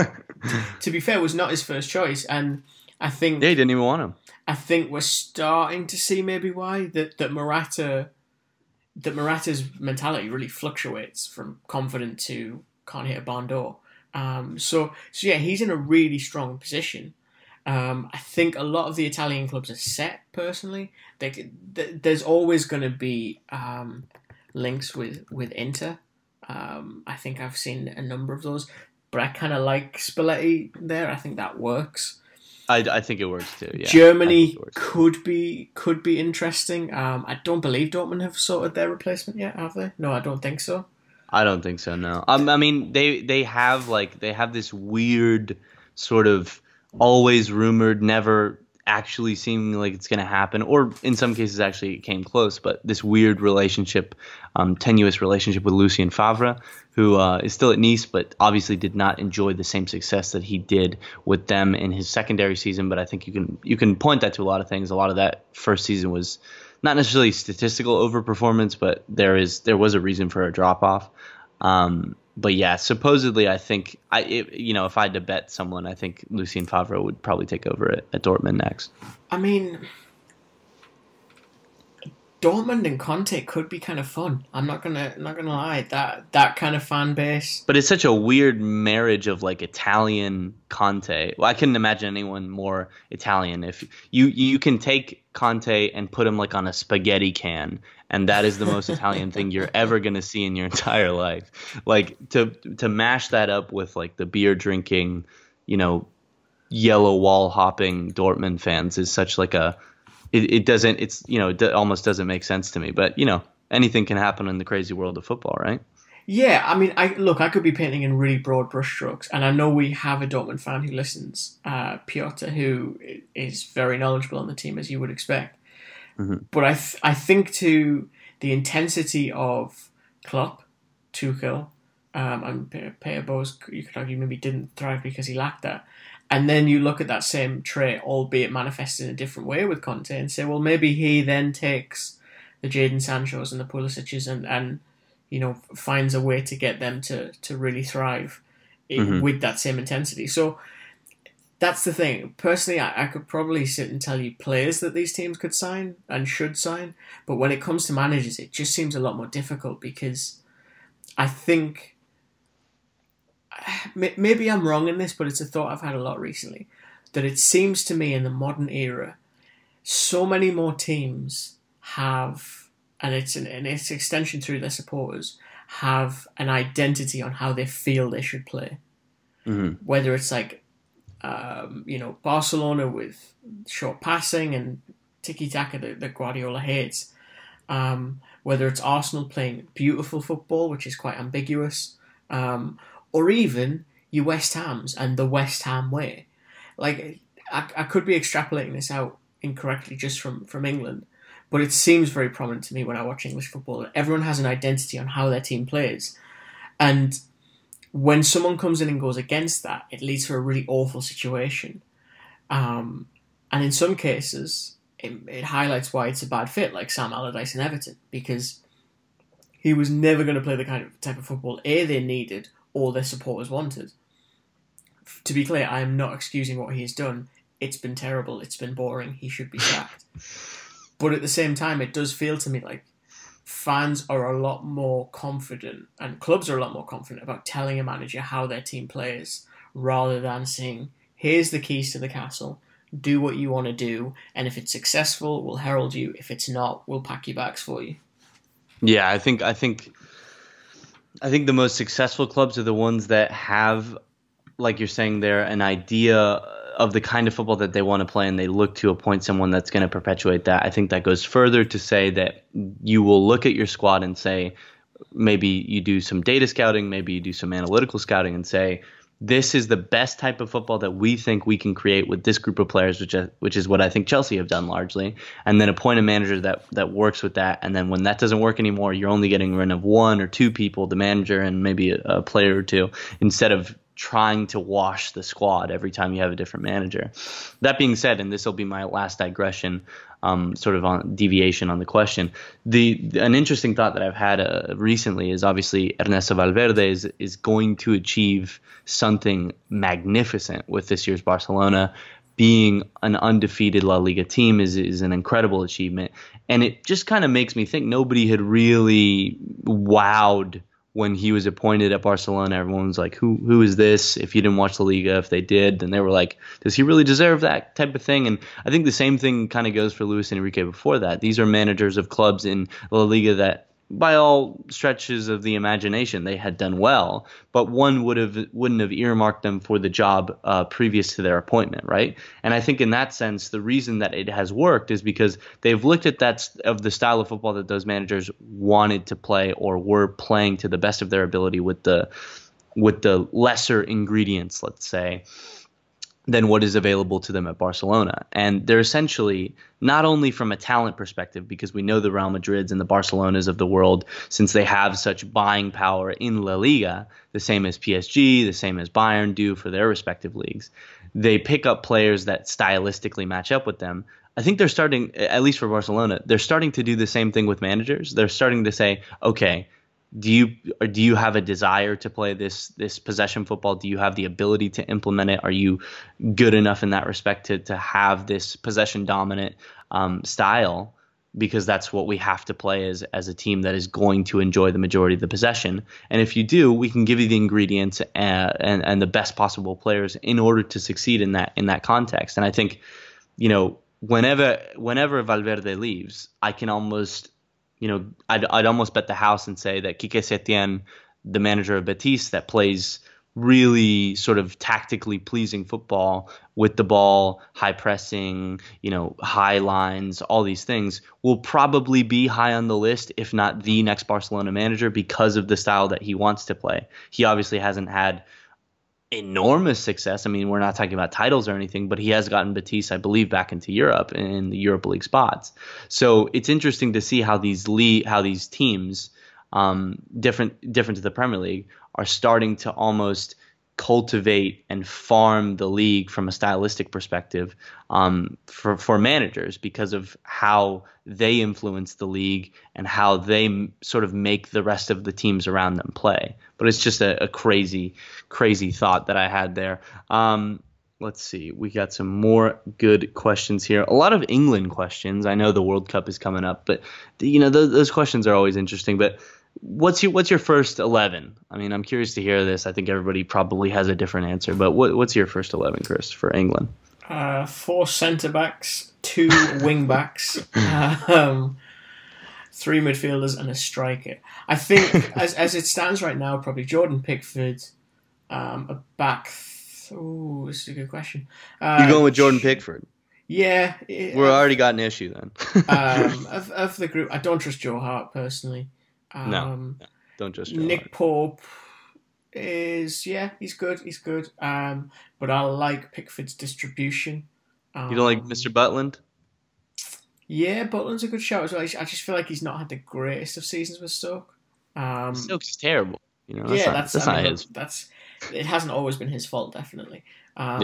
S4: to be fair, was not his first choice, and I think
S3: yeah, he didn't even want him.
S4: I think we're starting to see maybe why that that Morata, that Morata's mentality really fluctuates from confident to can't hit a barn door. Um, so so yeah, he's in a really strong position. Um, I think a lot of the Italian clubs are set personally. They, there's always going to be. Um, links with, with Inter. Um, I think I've seen a number of those, but I kind of like Spalletti there. I think that works.
S3: I, I think it works too. Yeah,
S4: Germany could be could be interesting. Um, I don't believe Dortmund have sorted their replacement yet, have they? No, I don't think so.
S3: I don't think so. No. Um, I mean, they they have like they have this weird sort of always rumored, never actually seeming like it's going to happen, or in some cases actually it came close, but this weird relationship, um, tenuous relationship with Lucien Favre, who uh, is still at Nice, but obviously did not enjoy the same success that he did with them in his secondary season. But I think you can you can point that to a lot of things. A lot of that first season was not necessarily statistical overperformance, but there is there was a reason for a drop off. Um, But yeah, supposedly, I think I, it, you know, if I had to bet someone, I think Lucien Favre would probably take over at, at Dortmund next.
S4: I mean, Dortmund and Conte could be kind of fun. I'm not gonna, not gonna lie, that that kind of fan base.
S3: But it's such a weird marriage of like Italian Conte. Well, I couldn't imagine anyone more Italian. If you you can take Conte and put him like on a spaghetti can, and that is the most Italian thing you're ever going to see in your entire life. Like to to mash that up with like the beer drinking, you know, yellow wall hopping Dortmund fans is such like a it, it doesn't it's you know it almost doesn't make sense to me. But you know, anything can happen in the crazy world of football, right?
S4: Yeah, I mean, I look, I could be painting in really broad brushstrokes, and I know we have a Dortmund fan who listens, uh, Piotr, who is very knowledgeable on the team, as you would expect. Mm-hmm. But I th- I think to the intensity of Klopp, Tuchel, um, and Peter Bosz, you could argue maybe didn't thrive because he lacked that. And then you look at that same trait, albeit manifested in a different way with Conte, and say, well, maybe he then takes the Jadon Sanchos and the Pulisic's and, and you know, finds a way to get them to, to really thrive mm-hmm. with that same intensity. So that's the thing. Personally, I, I could probably sit and tell you players that these teams could sign and should sign, but when it comes to managers, it just seems a lot more difficult because I think, maybe I'm wrong in this, but it's a thought I've had a lot recently, that it seems to me in the modern era, so many more teams have, and it's an, and its extension through their supporters, have an identity on how they feel they should play. Mm-hmm. Whether it's like, um, you know, Barcelona with short passing and tiki-taka that, that Guardiola hates. Um, whether it's Arsenal playing beautiful football, which is quite ambiguous. Um, or even your West Hams and the West Ham way. Like, I, I could be extrapolating this out incorrectly just from, from England, but it seems very prominent to me when I watch English football that everyone has an identity on how their team plays. And when someone comes in and goes against that, it leads to a really awful situation. Um, and in some cases, it, it highlights why it's a bad fit, like Sam Allardyce in Everton, because he was never going to play the kind of type of football A, they needed, or their supporters wanted. To be clear, I am not excusing what he has done. It's been terrible. It's been boring. He should be sacked. But at the same time, it does feel to me like fans are a lot more confident, and clubs are a lot more confident about telling a manager how their team plays, rather than saying, here's the keys to the castle, do what you want to do, and if it's successful, we'll herald you. If it's not, we'll pack your bags for you.
S3: Yeah, I think I think I think the most successful clubs are the ones that have, like you're saying there, an idea of the kind of football that they want to play, and they look to appoint someone that's going to perpetuate that. I think that goes further to say that you will look at your squad and say, maybe you do some data scouting, maybe you do some analytical scouting and say, this is the best type of football that we think we can create with this group of players, which is, which is what I think Chelsea have done largely, and then appoint a manager that, that works with that. And then when that doesn't work anymore, you're only getting rid of one or two people, the manager and maybe a, a player or two, instead of trying to wash the squad every time you have a different manager. That being said, and this will be my last digression, um, sort of on deviation on the question, the an interesting thought that I've had uh, recently is obviously Ernesto Valverde is, is going to achieve something magnificent with this year's Barcelona. Being an undefeated La Liga team is, is an incredible achievement. And it just kind of makes me think nobody had really wowed when he was appointed at Barcelona. Everyone was like, who who is this? If you didn't watch La Liga, if they did, then they were like, does he really deserve that type of thing? And I think the same thing kind of goes for Luis Enrique before that. These are managers of clubs in La Liga that, by all stretches of the imagination, they had done well, but one would have wouldn't have earmarked them for the job uh, previous to their appointment, right? And I think in that sense, the reason that it has worked is because they've looked at that of the style of football that those managers wanted to play or were playing to the best of their ability with the with the lesser ingredients, let's say, than what is available to them at Barcelona. And they're essentially, not only from a talent perspective, because we know the Real Madrids and the Barcelonas of the world, since they have such buying power in La Liga, the same as P S G, the same as Bayern do for their respective leagues, they pick up players that stylistically match up with them. I think they're starting, at least for Barcelona, they're starting to do the same thing with managers. They're starting to say, okay, Do you or do you have a desire to play this this possession football? Do you have the ability to implement it? Are you good enough in that respect to to have this possession dominant um, style? Because that's what we have to play as as a team that is going to enjoy the majority of the possession. And if you do, we can give you the ingredients and and, and the best possible players in order to succeed in that in that context. And I think, you know, whenever whenever Valverde leaves, I can almost You know, I'd, I'd almost bet the house and say that Quique Setién, the manager of Betis, that plays really sort of tactically pleasing football with the ball, high pressing, you know, high lines, all these things, will probably be high on the list, if not the next Barcelona manager, because of the style that he wants to play. He obviously hasn't had enormous success. I mean, we're not talking about titles or anything, but he has gotten Betis, I believe, back into Europe in the Europa League spots. So it's interesting to see how these league, how these teams, um, different different to the Premier League, are starting to almost cultivate and farm the league from a stylistic perspective um, for for managers, because of how they influence the league and how they m- sort of make the rest of the teams around them play. But it's just a, a crazy, crazy thought that I had there. Um, let's see. We got some more good questions here. A lot of England questions. I know the World Cup is coming up, but the, you know those, those questions are always interesting. But what's your what's your first eleven? I mean, I'm curious to hear this. I think everybody probably has a different answer. But what what's your first eleven, Chris, for England?
S4: Uh, four centre backs, two wing backs, um, three midfielders, and a striker. I think, as as it stands right now, probably Jordan Pickford, um, a back. Th- oh, this is a good question. Uh,
S3: You're going with Jordan Pickford?
S4: Yeah, it,
S3: We're already got an issue then.
S4: um, of of the group, I don't trust Joe Hart personally. Um,
S3: no, no, don't trust Joe
S4: Nick
S3: Hart.
S4: Pope is yeah, he's good, he's good. Um, but I like Pickford's distribution. Um,
S3: You don't like Mister Butland?
S4: Yeah, Butland's a good shout as well. I just feel like he's not had the greatest of seasons with Stoke. Um,
S3: Stoke's is terrible. You know, that's
S4: yeah,
S3: not,
S4: that's
S3: that's
S4: I
S3: not
S4: mean,
S3: his.
S4: That's it hasn't always been his fault, definitely. Um,
S3: Yeah.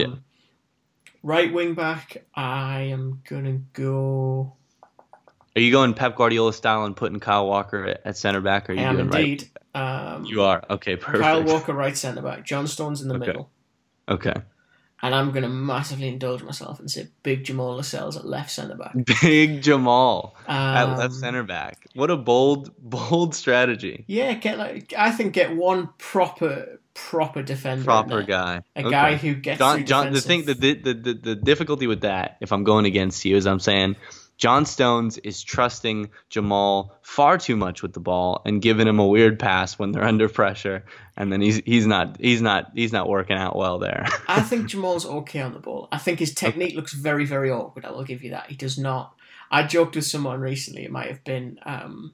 S4: Right wing back, I am gonna go.
S3: Are you going Pep Guardiola style and putting Kyle Walker at, at center back? Or are
S4: I
S3: you
S4: am
S3: doing
S4: indeed.
S3: right?
S4: Um,
S3: You are. Okay, perfect.
S4: Kyle Walker, right centre back. John Stones in the
S3: Okay.
S4: middle.
S3: Okay.
S4: And I'm going to massively indulge myself and say big Jamal Lascelles at left centre back.
S3: Big Jamal at
S4: Um,
S3: left center back. What a bold, bold strategy.
S4: Yeah, get like I think get one proper proper defender. in
S3: Proper
S4: there.
S3: guy.
S4: A
S3: Okay.
S4: guy who gets
S3: John,
S4: through
S3: John, the thing,
S4: defensive-
S3: the, the, the, the difficulty with that, if I'm going against you, is I'm saying John Stones is trusting Jamal far too much with the ball and giving him a weird pass when they're under pressure, and then he's he's not he's not he's not working out well there.
S4: I think Jamal's okay on the ball. I think his technique looks very, very awkward. I will give you that. He does not. I joked with someone recently. It might have been um,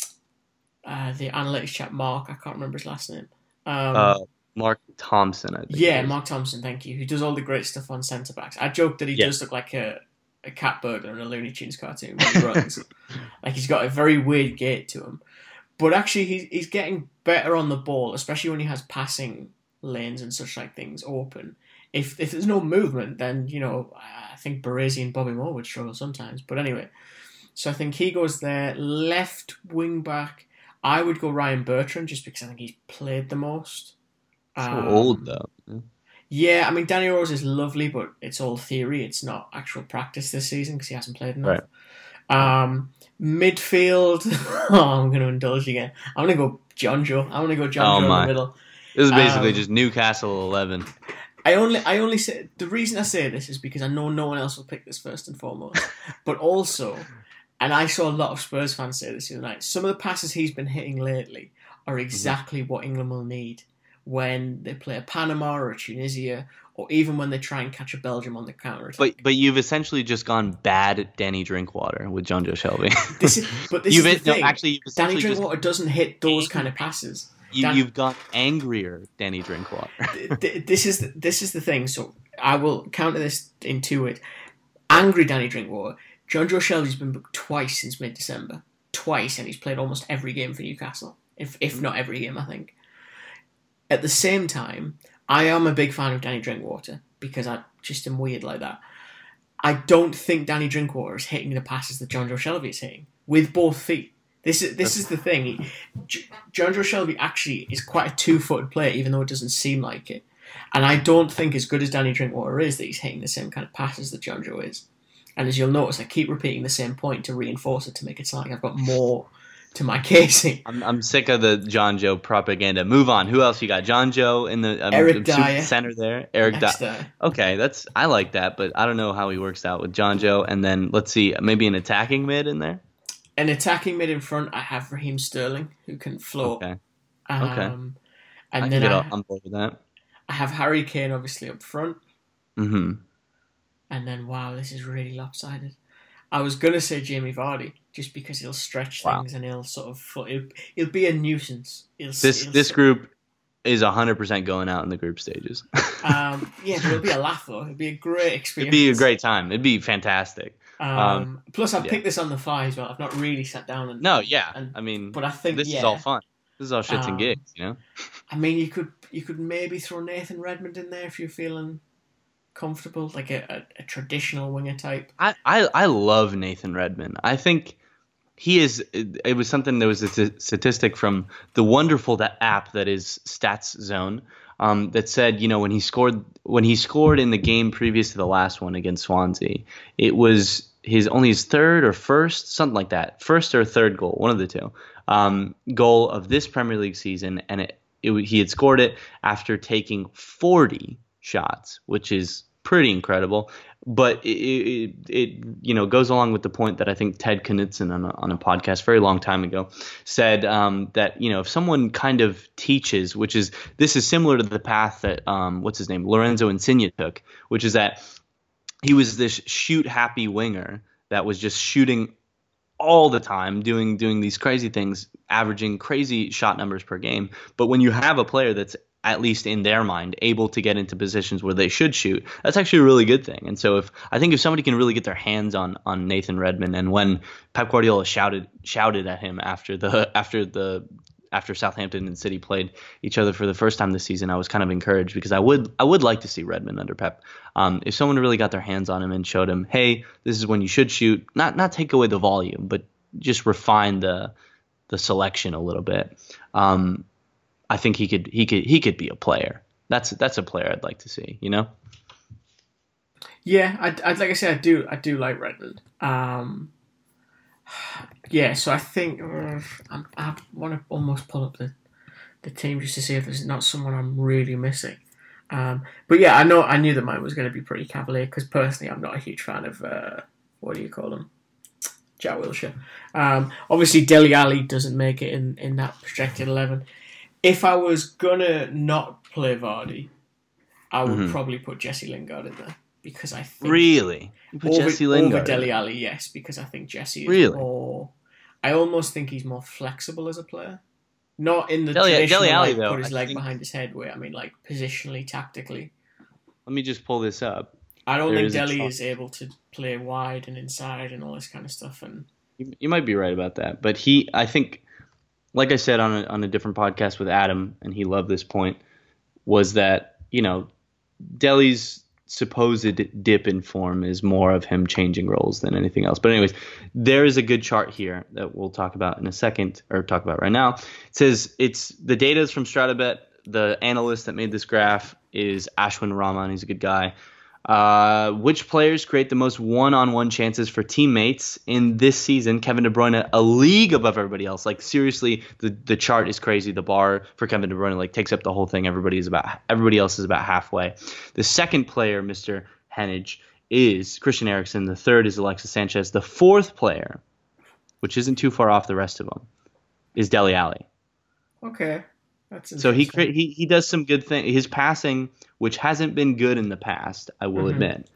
S4: uh, the analytics chap, Mark. I can't remember his last name. Um,
S3: uh, Mark Thompson, I think.
S4: yeah,
S3: it is.
S4: Mark Thompson. Thank you. Who does all the great stuff on centre backs. I joked that he
S3: Yeah.
S4: does look like a, a cat burglar in a Looney Tunes cartoon when he runs. Like he's got a very weird gait to him. But actually, he's he's getting better on the ball, especially when he has passing lanes and such like things open. If if there's no movement, then you know I think Baresi and Bobby Moore would struggle sometimes. But anyway, so I think he goes there. Left wing back, I would go Ryan Bertrand just because I think he's played the most.
S3: So
S4: Um,
S3: old though.
S4: Yeah, I mean Danny Rose is lovely, but it's all theory. It's not actual practice this season because he hasn't played enough. Um, midfield, oh, I'm going to indulge again. I'm going to go John Joe. I'm going to go John
S3: Oh,
S4: Joe in
S3: my.
S4: the middle.
S3: This is basically
S4: um,
S3: just Newcastle eleven.
S4: I only, I only say the reason I say this is because I know no one else will pick this first and foremost, but also, and I saw a lot of Spurs fans say this the other night. Some of the passes he's been hitting lately are exactly what England will need when they play a Panama or a Tunisia, or even when they try and catch a Belgium on the counter attack.
S3: But but you've essentially just gone bad at Danny Drinkwater with John Joe Shelby.
S4: This is, but this
S3: You've
S4: is
S3: been-
S4: the
S3: no,
S4: thing.
S3: actually, you've
S4: Danny
S3: essentially just-
S4: Drinkwater doesn't hit those kind of passes.
S3: you,
S4: Dan-
S3: you've got angrier Danny Drinkwater.
S4: Th- th- this is the, this is the thing. So I will counter this into it. Angry Danny Drinkwater. John Joe Shelby's been booked twice since mid-December. Twice, and he's played almost every game for Newcastle, if if not every game, I think. At the same time, I am a big fan of Danny Drinkwater because I just am weird like that. I don't think Danny Drinkwater is hitting the passes that John Joe Shelby is hitting with both feet. This is this is the thing. He, J- John Joe Shelby actually is quite a two-footed player, even though it doesn't seem like it. And I don't think, as good as Danny Drinkwater is, that he's hitting the same kind of passes that John Joe is. And as you'll notice, I keep repeating the same point to reinforce it to make it sound like I've got more to my casing.
S3: I'm I'm sick of the John Joe propaganda. Move on. Who else you got? John Joe in the um,
S4: Eric
S3: super
S4: Dyer.
S3: center there. Eric
S4: Next,
S3: Dyer.
S4: uh,
S3: Okay, that's I like that, but I don't know how he works out with John Joe. And then let's see, maybe an attacking mid in there.
S4: An attacking mid in front, I have Raheem Sterling, who can float.
S3: Okay,
S4: Um,
S3: okay.
S4: And
S3: I can
S4: then
S3: get
S4: I,
S3: on board with that.
S4: I have Harry Kane, obviously, up front.
S3: Mm-hmm.
S4: And then, wow, this is really lopsided. I was going to say Jamie Vardy, just because he'll stretch
S3: Wow.
S4: things and he'll sort of... He'll, he'll be a nuisance. He'll,
S3: This
S4: he'll
S3: this
S4: sort-
S3: group is one hundred percent going out in the group stages.
S4: Um, yeah, but it'll be a laugh, though. It'll be a great
S3: It'd
S4: experience.
S3: be a great time. It'd be fantastic.
S4: Um,
S3: um,
S4: plus, I've
S3: yeah.
S4: picked this on the fly as well. I've not really sat down and...
S3: No, yeah.
S4: and-
S3: I mean,
S4: but I think,
S3: this
S4: yeah.
S3: is all fun. This is all shits
S4: Um,
S3: and gigs, you know?
S4: I mean, you could you could maybe throw Nathan Redmond in there if you're feeling comfortable, like a, a, a traditional winger type.
S3: I, I, I love Nathan Redmond. I think he is. It, it was something. There was a st- statistic from the wonderful that app that is Stats Zone um, that said, you know, when he scored when he scored in the game previous to the last one against Swansea, it was his only his third or first, something like that, first or third goal, one of the two, um, goal of this Premier League season, and it, it he had scored it after taking forty shots, which is pretty incredible. But it, it, it you know goes along with the point that I think Ted Knutson on a, on a podcast very long time ago said um, that you know if someone kind of teaches, which is this is similar to the path that um, what's his name Lorenzo Insigne took, which is that he was this shoot happy winger that was just shooting all the time, doing doing these crazy things, averaging crazy shot numbers per game. But when you have a player that's at least in their mind, able to get into positions where they should shoot, that's actually a really good thing. And so if I think if somebody can really get their hands on on Nathan Redmond, and when Pep Guardiola shouted shouted at him after the after the after Southampton and City played each other for the first time this season, I was kind of encouraged because I would I would like to see Redmond under Pep. Um, if someone really got their hands on him and showed him, hey, this is when you should shoot, not not take away the volume, but just refine the the selection a little bit. Um, I think he could he could he could be a player. That's that's a player I'd like to see. You know.
S4: Yeah, I I'd like I said, I do I do like Redmond. Um, yeah, so I think uh, I, I want to almost pull up the, the team just to see if there's not someone I'm really missing. Um, but yeah, I know I knew that mine was going to be pretty cavalier because personally I'm not a huge fan of uh, what do you call him, Jack Wilshere. Um, obviously Dele Alli doesn't make it in, in that projected eleven. If I was gonna not play Vardy, I would mm-hmm. probably put Jesse Lingard in there. Because I think
S3: really you put
S4: over,
S3: Jesse Lingard
S4: over Dele Alli, yes, because I think Jesse is
S3: really?
S4: more. I almost think he's more flexible as a player, not in the
S3: Dele,
S4: traditional
S3: Dele Alli,
S4: like,
S3: though,
S4: put his
S3: I
S4: leg
S3: think...
S4: behind his head way. I mean, like positionally, tactically.
S3: Let me just pull this up.
S4: I don't
S3: there
S4: think
S3: is
S4: Dele is able to play wide and inside and all this kind of stuff. And
S3: you, you might be right about that, but he, I think, like I said on a, on a different podcast with Adam, and he loved this point, was that you know Dele's supposed dip in form is more of him changing roles than anything else. But anyways, there is a good chart here that we'll talk about in a second, or talk about right now. It says it's the data is from StrataBet. The analyst that made this graph is Ashwin Rahman. He's a good guy. Uh, which players create the most one-on-one chances for teammates in this season? Kevin De Bruyne, a league above everybody else. Like seriously, the, the chart is crazy. The bar for Kevin De Bruyne like takes up the whole thing. Everybody is about everybody else is about halfway. The second player, Mister Hennig, is Christian Eriksen. The third is Alexis Sanchez. The fourth player, which isn't too far off the rest of them, is Dele Alli.
S4: Okay. That's
S3: so he he he does some good things. His passing, which hasn't been good in the past, I will mm-hmm. admit,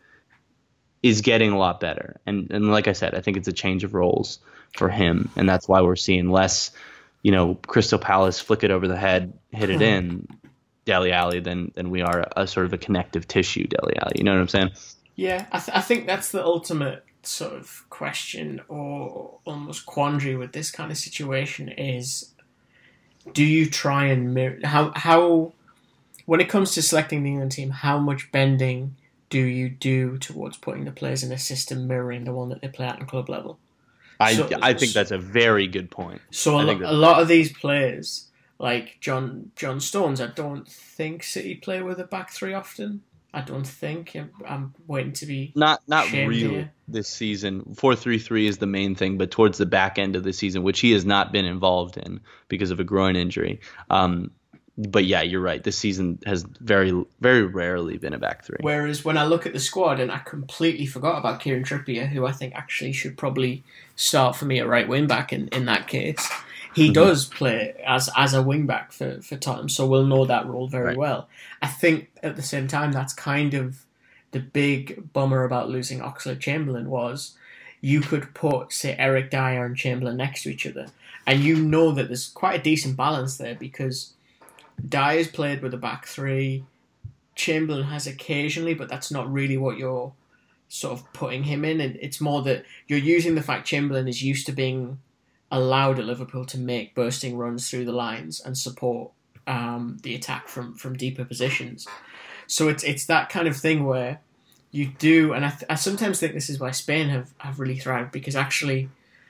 S3: is getting a lot better. And and like I said, I think it's a change of roles for him, and that's why we're seeing less, you know, Crystal Palace flick it over the head, hit it in, Dele Alli than than we are a, a sort of a connective tissue Dele Alli. You know what I'm saying?
S4: Yeah, I th- I think that's the ultimate sort of question or almost quandary with this kind of situation is. Do you try and mirror how how when it comes to selecting the England team, how much bending do you do towards putting the players in a system mirroring the one that they play at in club level?
S3: I
S4: so,
S3: I think that's a very good point.
S4: So a, lo- a lot of these players, like John John Stones, I don't think City play with a back three often. I don't think. I'm, I'm waiting to be
S3: not not really
S4: here.
S3: This season. four three three is the main thing, but towards the back end of the season, which he has not been involved in because of a groin injury. Um, but yeah, you're right. This season has very very rarely been a back three.
S4: Whereas when I look at the squad, and I completely forgot about Kieran Trippier, who I think actually should probably start for me at right wing back in, in that case. He mm-hmm. does play as as a wing back for, for Tottenham, so we'll know that role very right. well. I think at the same time, that's kind of the big bummer about losing Oxlade-Chamberlain was you could put, say, Eric Dyer and Chamberlain next to each other, and you know that there's quite a decent balance there because Dyer's played with a back three, Chamberlain has occasionally, but that's not really what you're sort of putting him in. And it's more that you're using the fact Chamberlain is used to being allowed at Liverpool to make bursting runs through the lines and support um, the attack from, from deeper positions. So it's it's that kind of thing where you do, and I, th- I sometimes think this is why Spain have, have really thrived, because actually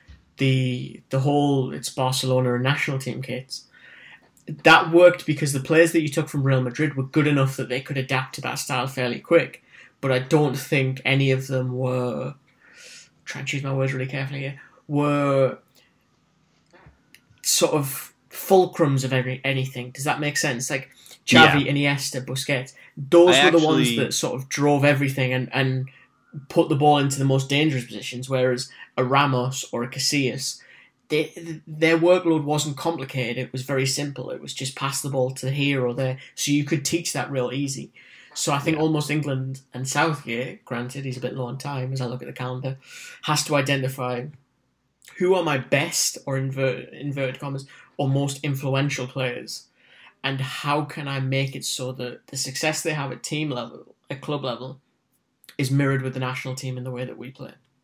S4: the the whole, it's Barcelona and national team kits, that worked because the players that you took from Real Madrid were good enough that they could adapt to that style fairly quick. But I don't think any of them were, try and choose my words really carefully here, were sort of fulcrums of every, anything. Does that make sense? Like Xavi, yeah. Iniesta, Busquets, those I were actually... the ones that sort of drove everything and, and put the ball into the most dangerous positions, whereas a Ramos or a Casillas, they, their workload wasn't complicated. It was very simple. It was just pass the ball to here or there. So you could teach that real easy. So I think yeah. almost England and Southgate, granted he's a bit low on time as I look at the calendar, has to identify who are my best, or invert, inverted commas, or most influential players, and how can I make it so that the success they have at team level, at club level, is mirrored with the national team in the way that we play.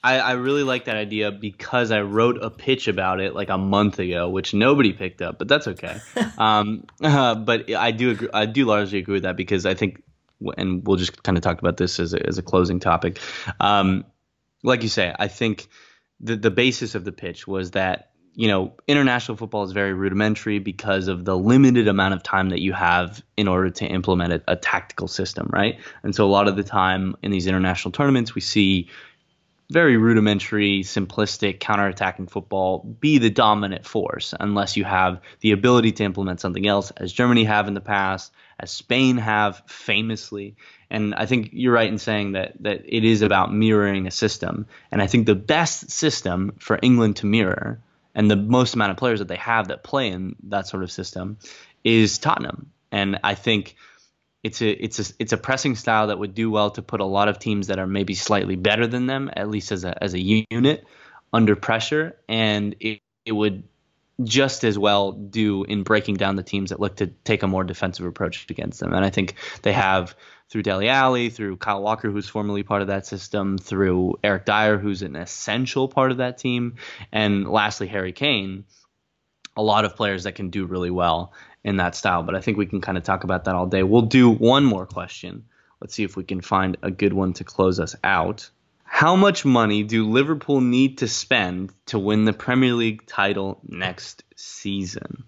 S3: I, I really like that idea because I wrote a pitch about it like a month ago, which nobody picked up, but that's okay. um, uh, but I do agree, I do largely agree with that because I think, and we'll just kind of talk about this as a, as a closing topic. Um, like you say, I think the the basis of the pitch was that, you know, international football is very rudimentary because of the limited amount of time that you have in order to implement a, a tactical system, right? And so a lot of the time in these international tournaments, we see very rudimentary, simplistic, counterattacking football be the dominant force unless you have the ability to implement something else, as Germany have in the past, as Spain have famously. And I think you're right in saying that that it is about mirroring a system. And I think the best system for England to mirror, and the most amount of players that they have that play in that sort of system, is Tottenham. And I think It's a it's a it's a pressing style that would do well to put a lot of teams that are maybe slightly better than them, at least as a as a unit, under pressure, and it, it would just as well do in breaking down the teams that look to take a more defensive approach against them. And I think they have, through Dele Alli, through Kyle Walker, who's formerly part of that system, through Eric Dyer, who's an essential part of that team, and lastly Harry Kane, a lot of players that can do really well in that style. But I think we can kind of talk about that all day. We'll do one more question. Let's see if we can find a good one to close us out. How much money do Liverpool need to spend to win the Premier League title next season?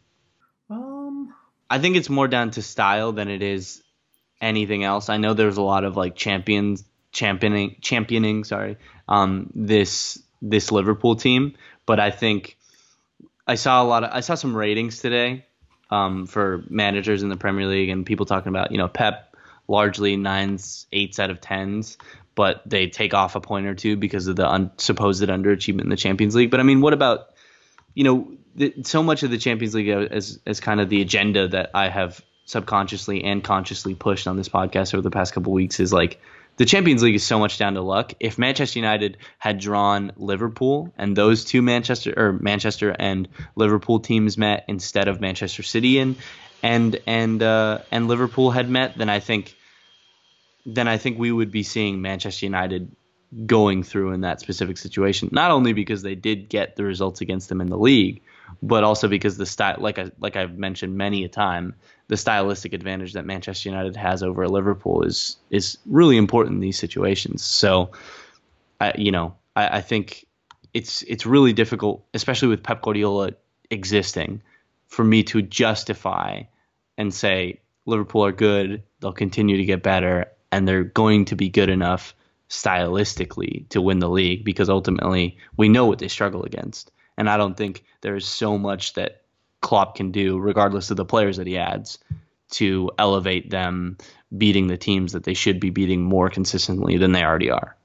S4: Um,
S3: I think it's more down to style than it is anything else. I know there's a lot of like champions championing championing, sorry, um, this this Liverpool team, but I think I saw a lot of I saw some ratings today Um, for managers in the Premier League, and people talking about, you know, Pep largely nines, eights out of tens, but they take off a point or two because of the un- supposed underachievement in the Champions League. But I mean, what about, you know, the, so much of the Champions League as as kind of the agenda that I have subconsciously and consciously pushed on this podcast over the past couple of weeks is like, the Champions League is so much down to luck. If Manchester United had drawn Liverpool and those two Manchester or Manchester and Liverpool teams met instead of Manchester City and and and uh, and Liverpool had met, then I think then I think we would be seeing Manchester United going through in that specific situation. Not only because they did get the results against them in the league, but also because the style, like I like I've mentioned many a time, the stylistic advantage that Manchester United has over Liverpool is is really important in these situations. So, I, you know, I, I think it's it's really difficult, especially with Pep Guardiola existing, for me to justify and say Liverpool are good, they'll continue to get better, and they're going to be good enough stylistically to win the league, because ultimately we know what they struggle against. And I don't think there is so much that Klopp can do, regardless of the players that he adds, to elevate them beating the teams that they should be beating more consistently than they already are.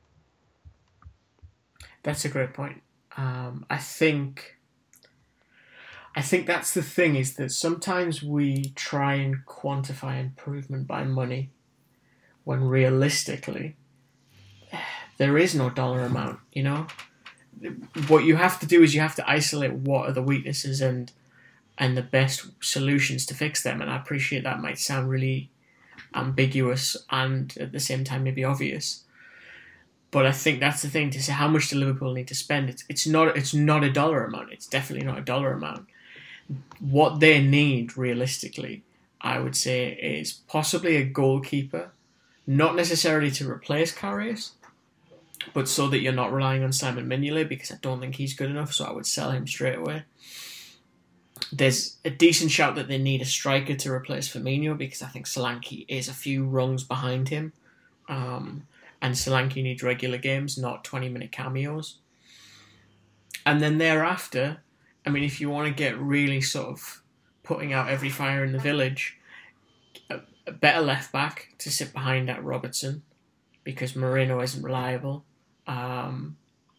S4: That's a great point. Um, I think I think that's the thing, is that sometimes we try and quantify improvement by money when realistically there is no dollar amount, you know? What you have to do is you have to isolate what are the weaknesses and and the best solutions to fix them. And I appreciate that might sound really ambiguous and at the same time maybe obvious. But I think that's the thing, to say how much do Liverpool need to spend. It's it's not it's not a dollar amount. It's definitely not a dollar amount. What they need realistically, I would say, is possibly a goalkeeper, not necessarily to replace Karius, but so that you're not relying on Simon Mignolet, because I don't think he's good enough, so I would sell him straight away. There's a decent shout that they need a striker to replace Firmino, because I think Solanke is a few rungs behind him. Um, and Solanke needs regular games, not twenty-minute cameos. And then thereafter, I mean, if you want to get really sort of putting out every fire in the village, a, a better left-back to sit behind that Robertson, because Moreno isn't reliable. Um,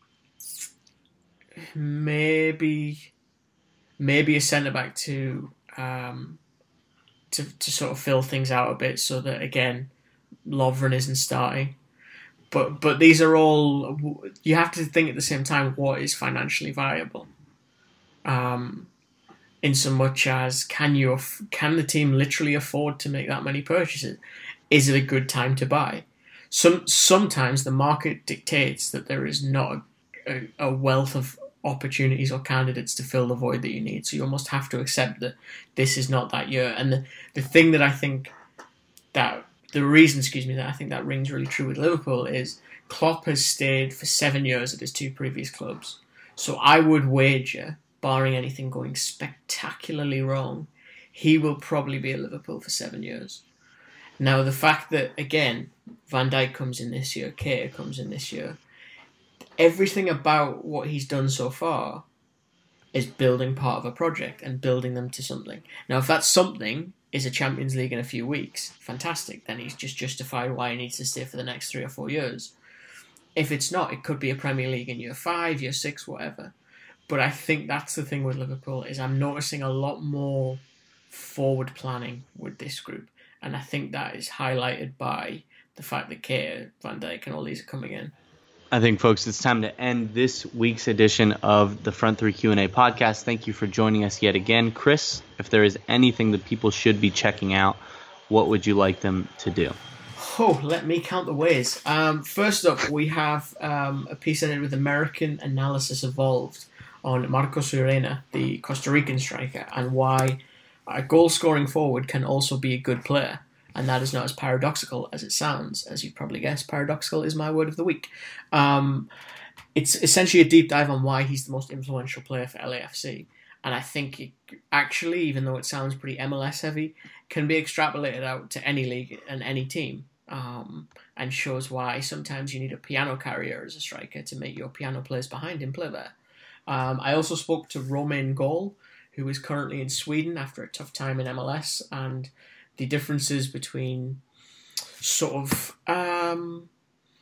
S4: maybe... Maybe a centre-back to, um, to to sort of fill things out a bit, so that, again, Lovren isn't starting. But but these are all... You have to think at the same time what is financially viable. Um, in so much as, can you can the team literally afford to make that many purchases? Is it a good time to buy? Some Sometimes the market dictates that there is not a, a wealth of opportunities or candidates to fill the void that you need. So you almost have to accept that this is not that year. And the, the thing that I think that the reason, excuse me, that I think that rings really true with Liverpool is Klopp has stayed for seven years at his two previous clubs. So I would wager, barring anything going spectacularly wrong, he will probably be at Liverpool for seven years. Now, the fact that, again, Van Dijk comes in this year, Keita comes in this year, everything about what he's done so far is building part of a project and building them to something. Now, if that something is a Champions League in a few weeks, fantastic. Then he's just justified why he needs to stay for the next three or four years. If it's not, it could be a Premier League in year five, year six, whatever. But I think that's the thing with Liverpool, is I'm noticing a lot more forward planning with this group. And I think that is highlighted by the fact that Keita, Van Dijk and all these are coming in.
S3: I think, folks, it's time to end this week's edition of the Front Three Q and A podcast. Thank you for joining us yet again. Chris, if there is anything that people should be checking out, what would you like them to do?
S4: Oh, let me count the ways. Um, first up, we have um, a piece in it with American Analysis Evolved on Marcos Llorena, the Costa Rican striker, and why a goal-scoring forward can also be a good player. And that is not as paradoxical as it sounds. As you probably guessed, paradoxical is my word of the week. Um, it's essentially a deep dive on why he's the most influential player for L A F C. And I think it actually, even though it sounds pretty M L S heavy, can be extrapolated out to any league and any team. Um, and shows why sometimes you need a piano carrier as a striker to make your piano players behind him play better. Um, I also spoke to Romain Gol, who is currently in Sweden after a tough time in M L S, and the differences between sort of um,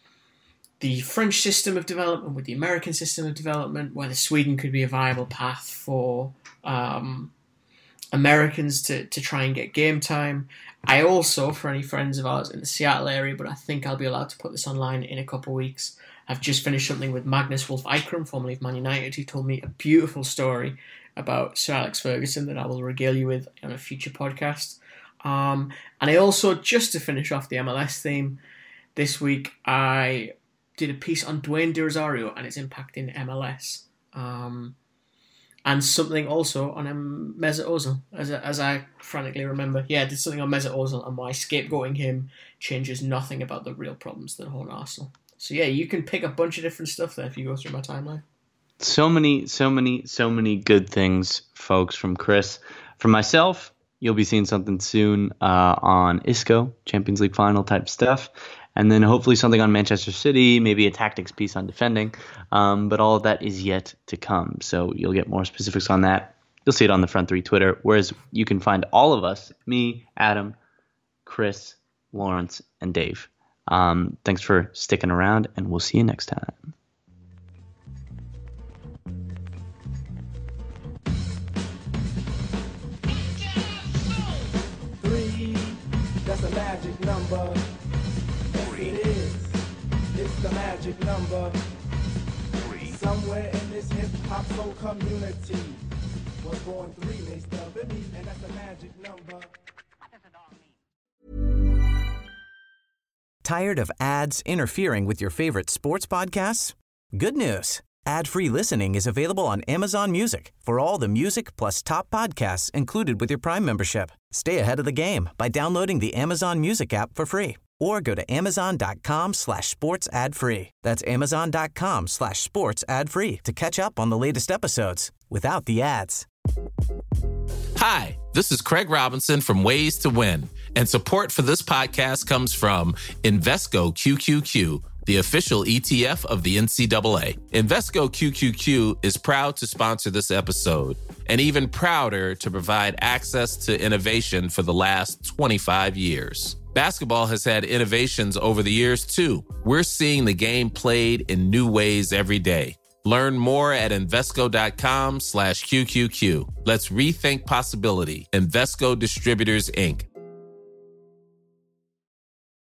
S4: the French system of development with the American system of development, whether Sweden could be a viable path for um, Americans to, to try and get game time. I also, for any friends of ours in the Seattle area, but I think I'll be allowed to put this online in a couple of weeks, I've just finished something with Magnus Wolff-Eikrem, formerly of Man United, who told me a beautiful story about Sir Alex Ferguson that I will regale you with on a future podcast. Um, and I also, just to finish off the M L S theme, this week I did a piece on Dwayne De Rosario and its impact in M L S. Um, and something also on um, Mesut Ozil, as, as I frantically remember. Yeah, I did something on Mesut Ozil and why scapegoating him changes nothing about the real problems that haunt Arsenal. So yeah, you can pick a bunch of different stuff there if you go through my timeline.
S3: So many, so many, so many good things, folks, from Chris. For myself, you'll be seeing something soon uh, on Isco, Champions League final type stuff. And then hopefully something on Manchester City, maybe a tactics piece on defending. Um, but all of that is yet to come. So you'll get more specifics on that. You'll see it on the Front Three Twitter. Whereas you can find all of us, me, Adam, Chris, Lawrence, and Dave. Um, thanks for sticking around, and we'll see you next time.
S6: Three, that's a magic number. Yes, it is. It's the magic number. Three. Somewhere in this hip hop soul community was born three, they spelled it, and that's the magic number.
S2: Tired of ads interfering with your favorite sports podcasts? Good news. Ad-free listening is available on Amazon Music for all the music plus top podcasts included with your Prime membership. Stay ahead of the game by downloading the Amazon Music app for free or go to amazon.com slash sports ad free. That's amazon.com slash sports ad free to catch up on the latest episodes without the ads.
S7: Hi, this is Craig Robinson from Ways to Win, and support for this podcast comes from Invesco Q Q Q, the official E T F of the N C double A. Invesco Q Q Q is proud to sponsor this episode, and even prouder to provide access to innovation for the last twenty-five years. Basketball has had innovations over the years, too. We're seeing the game played in new ways every day. Learn more at Invesco.com slash QQQ. Let's rethink possibility. Invesco Distributors, Incorporated.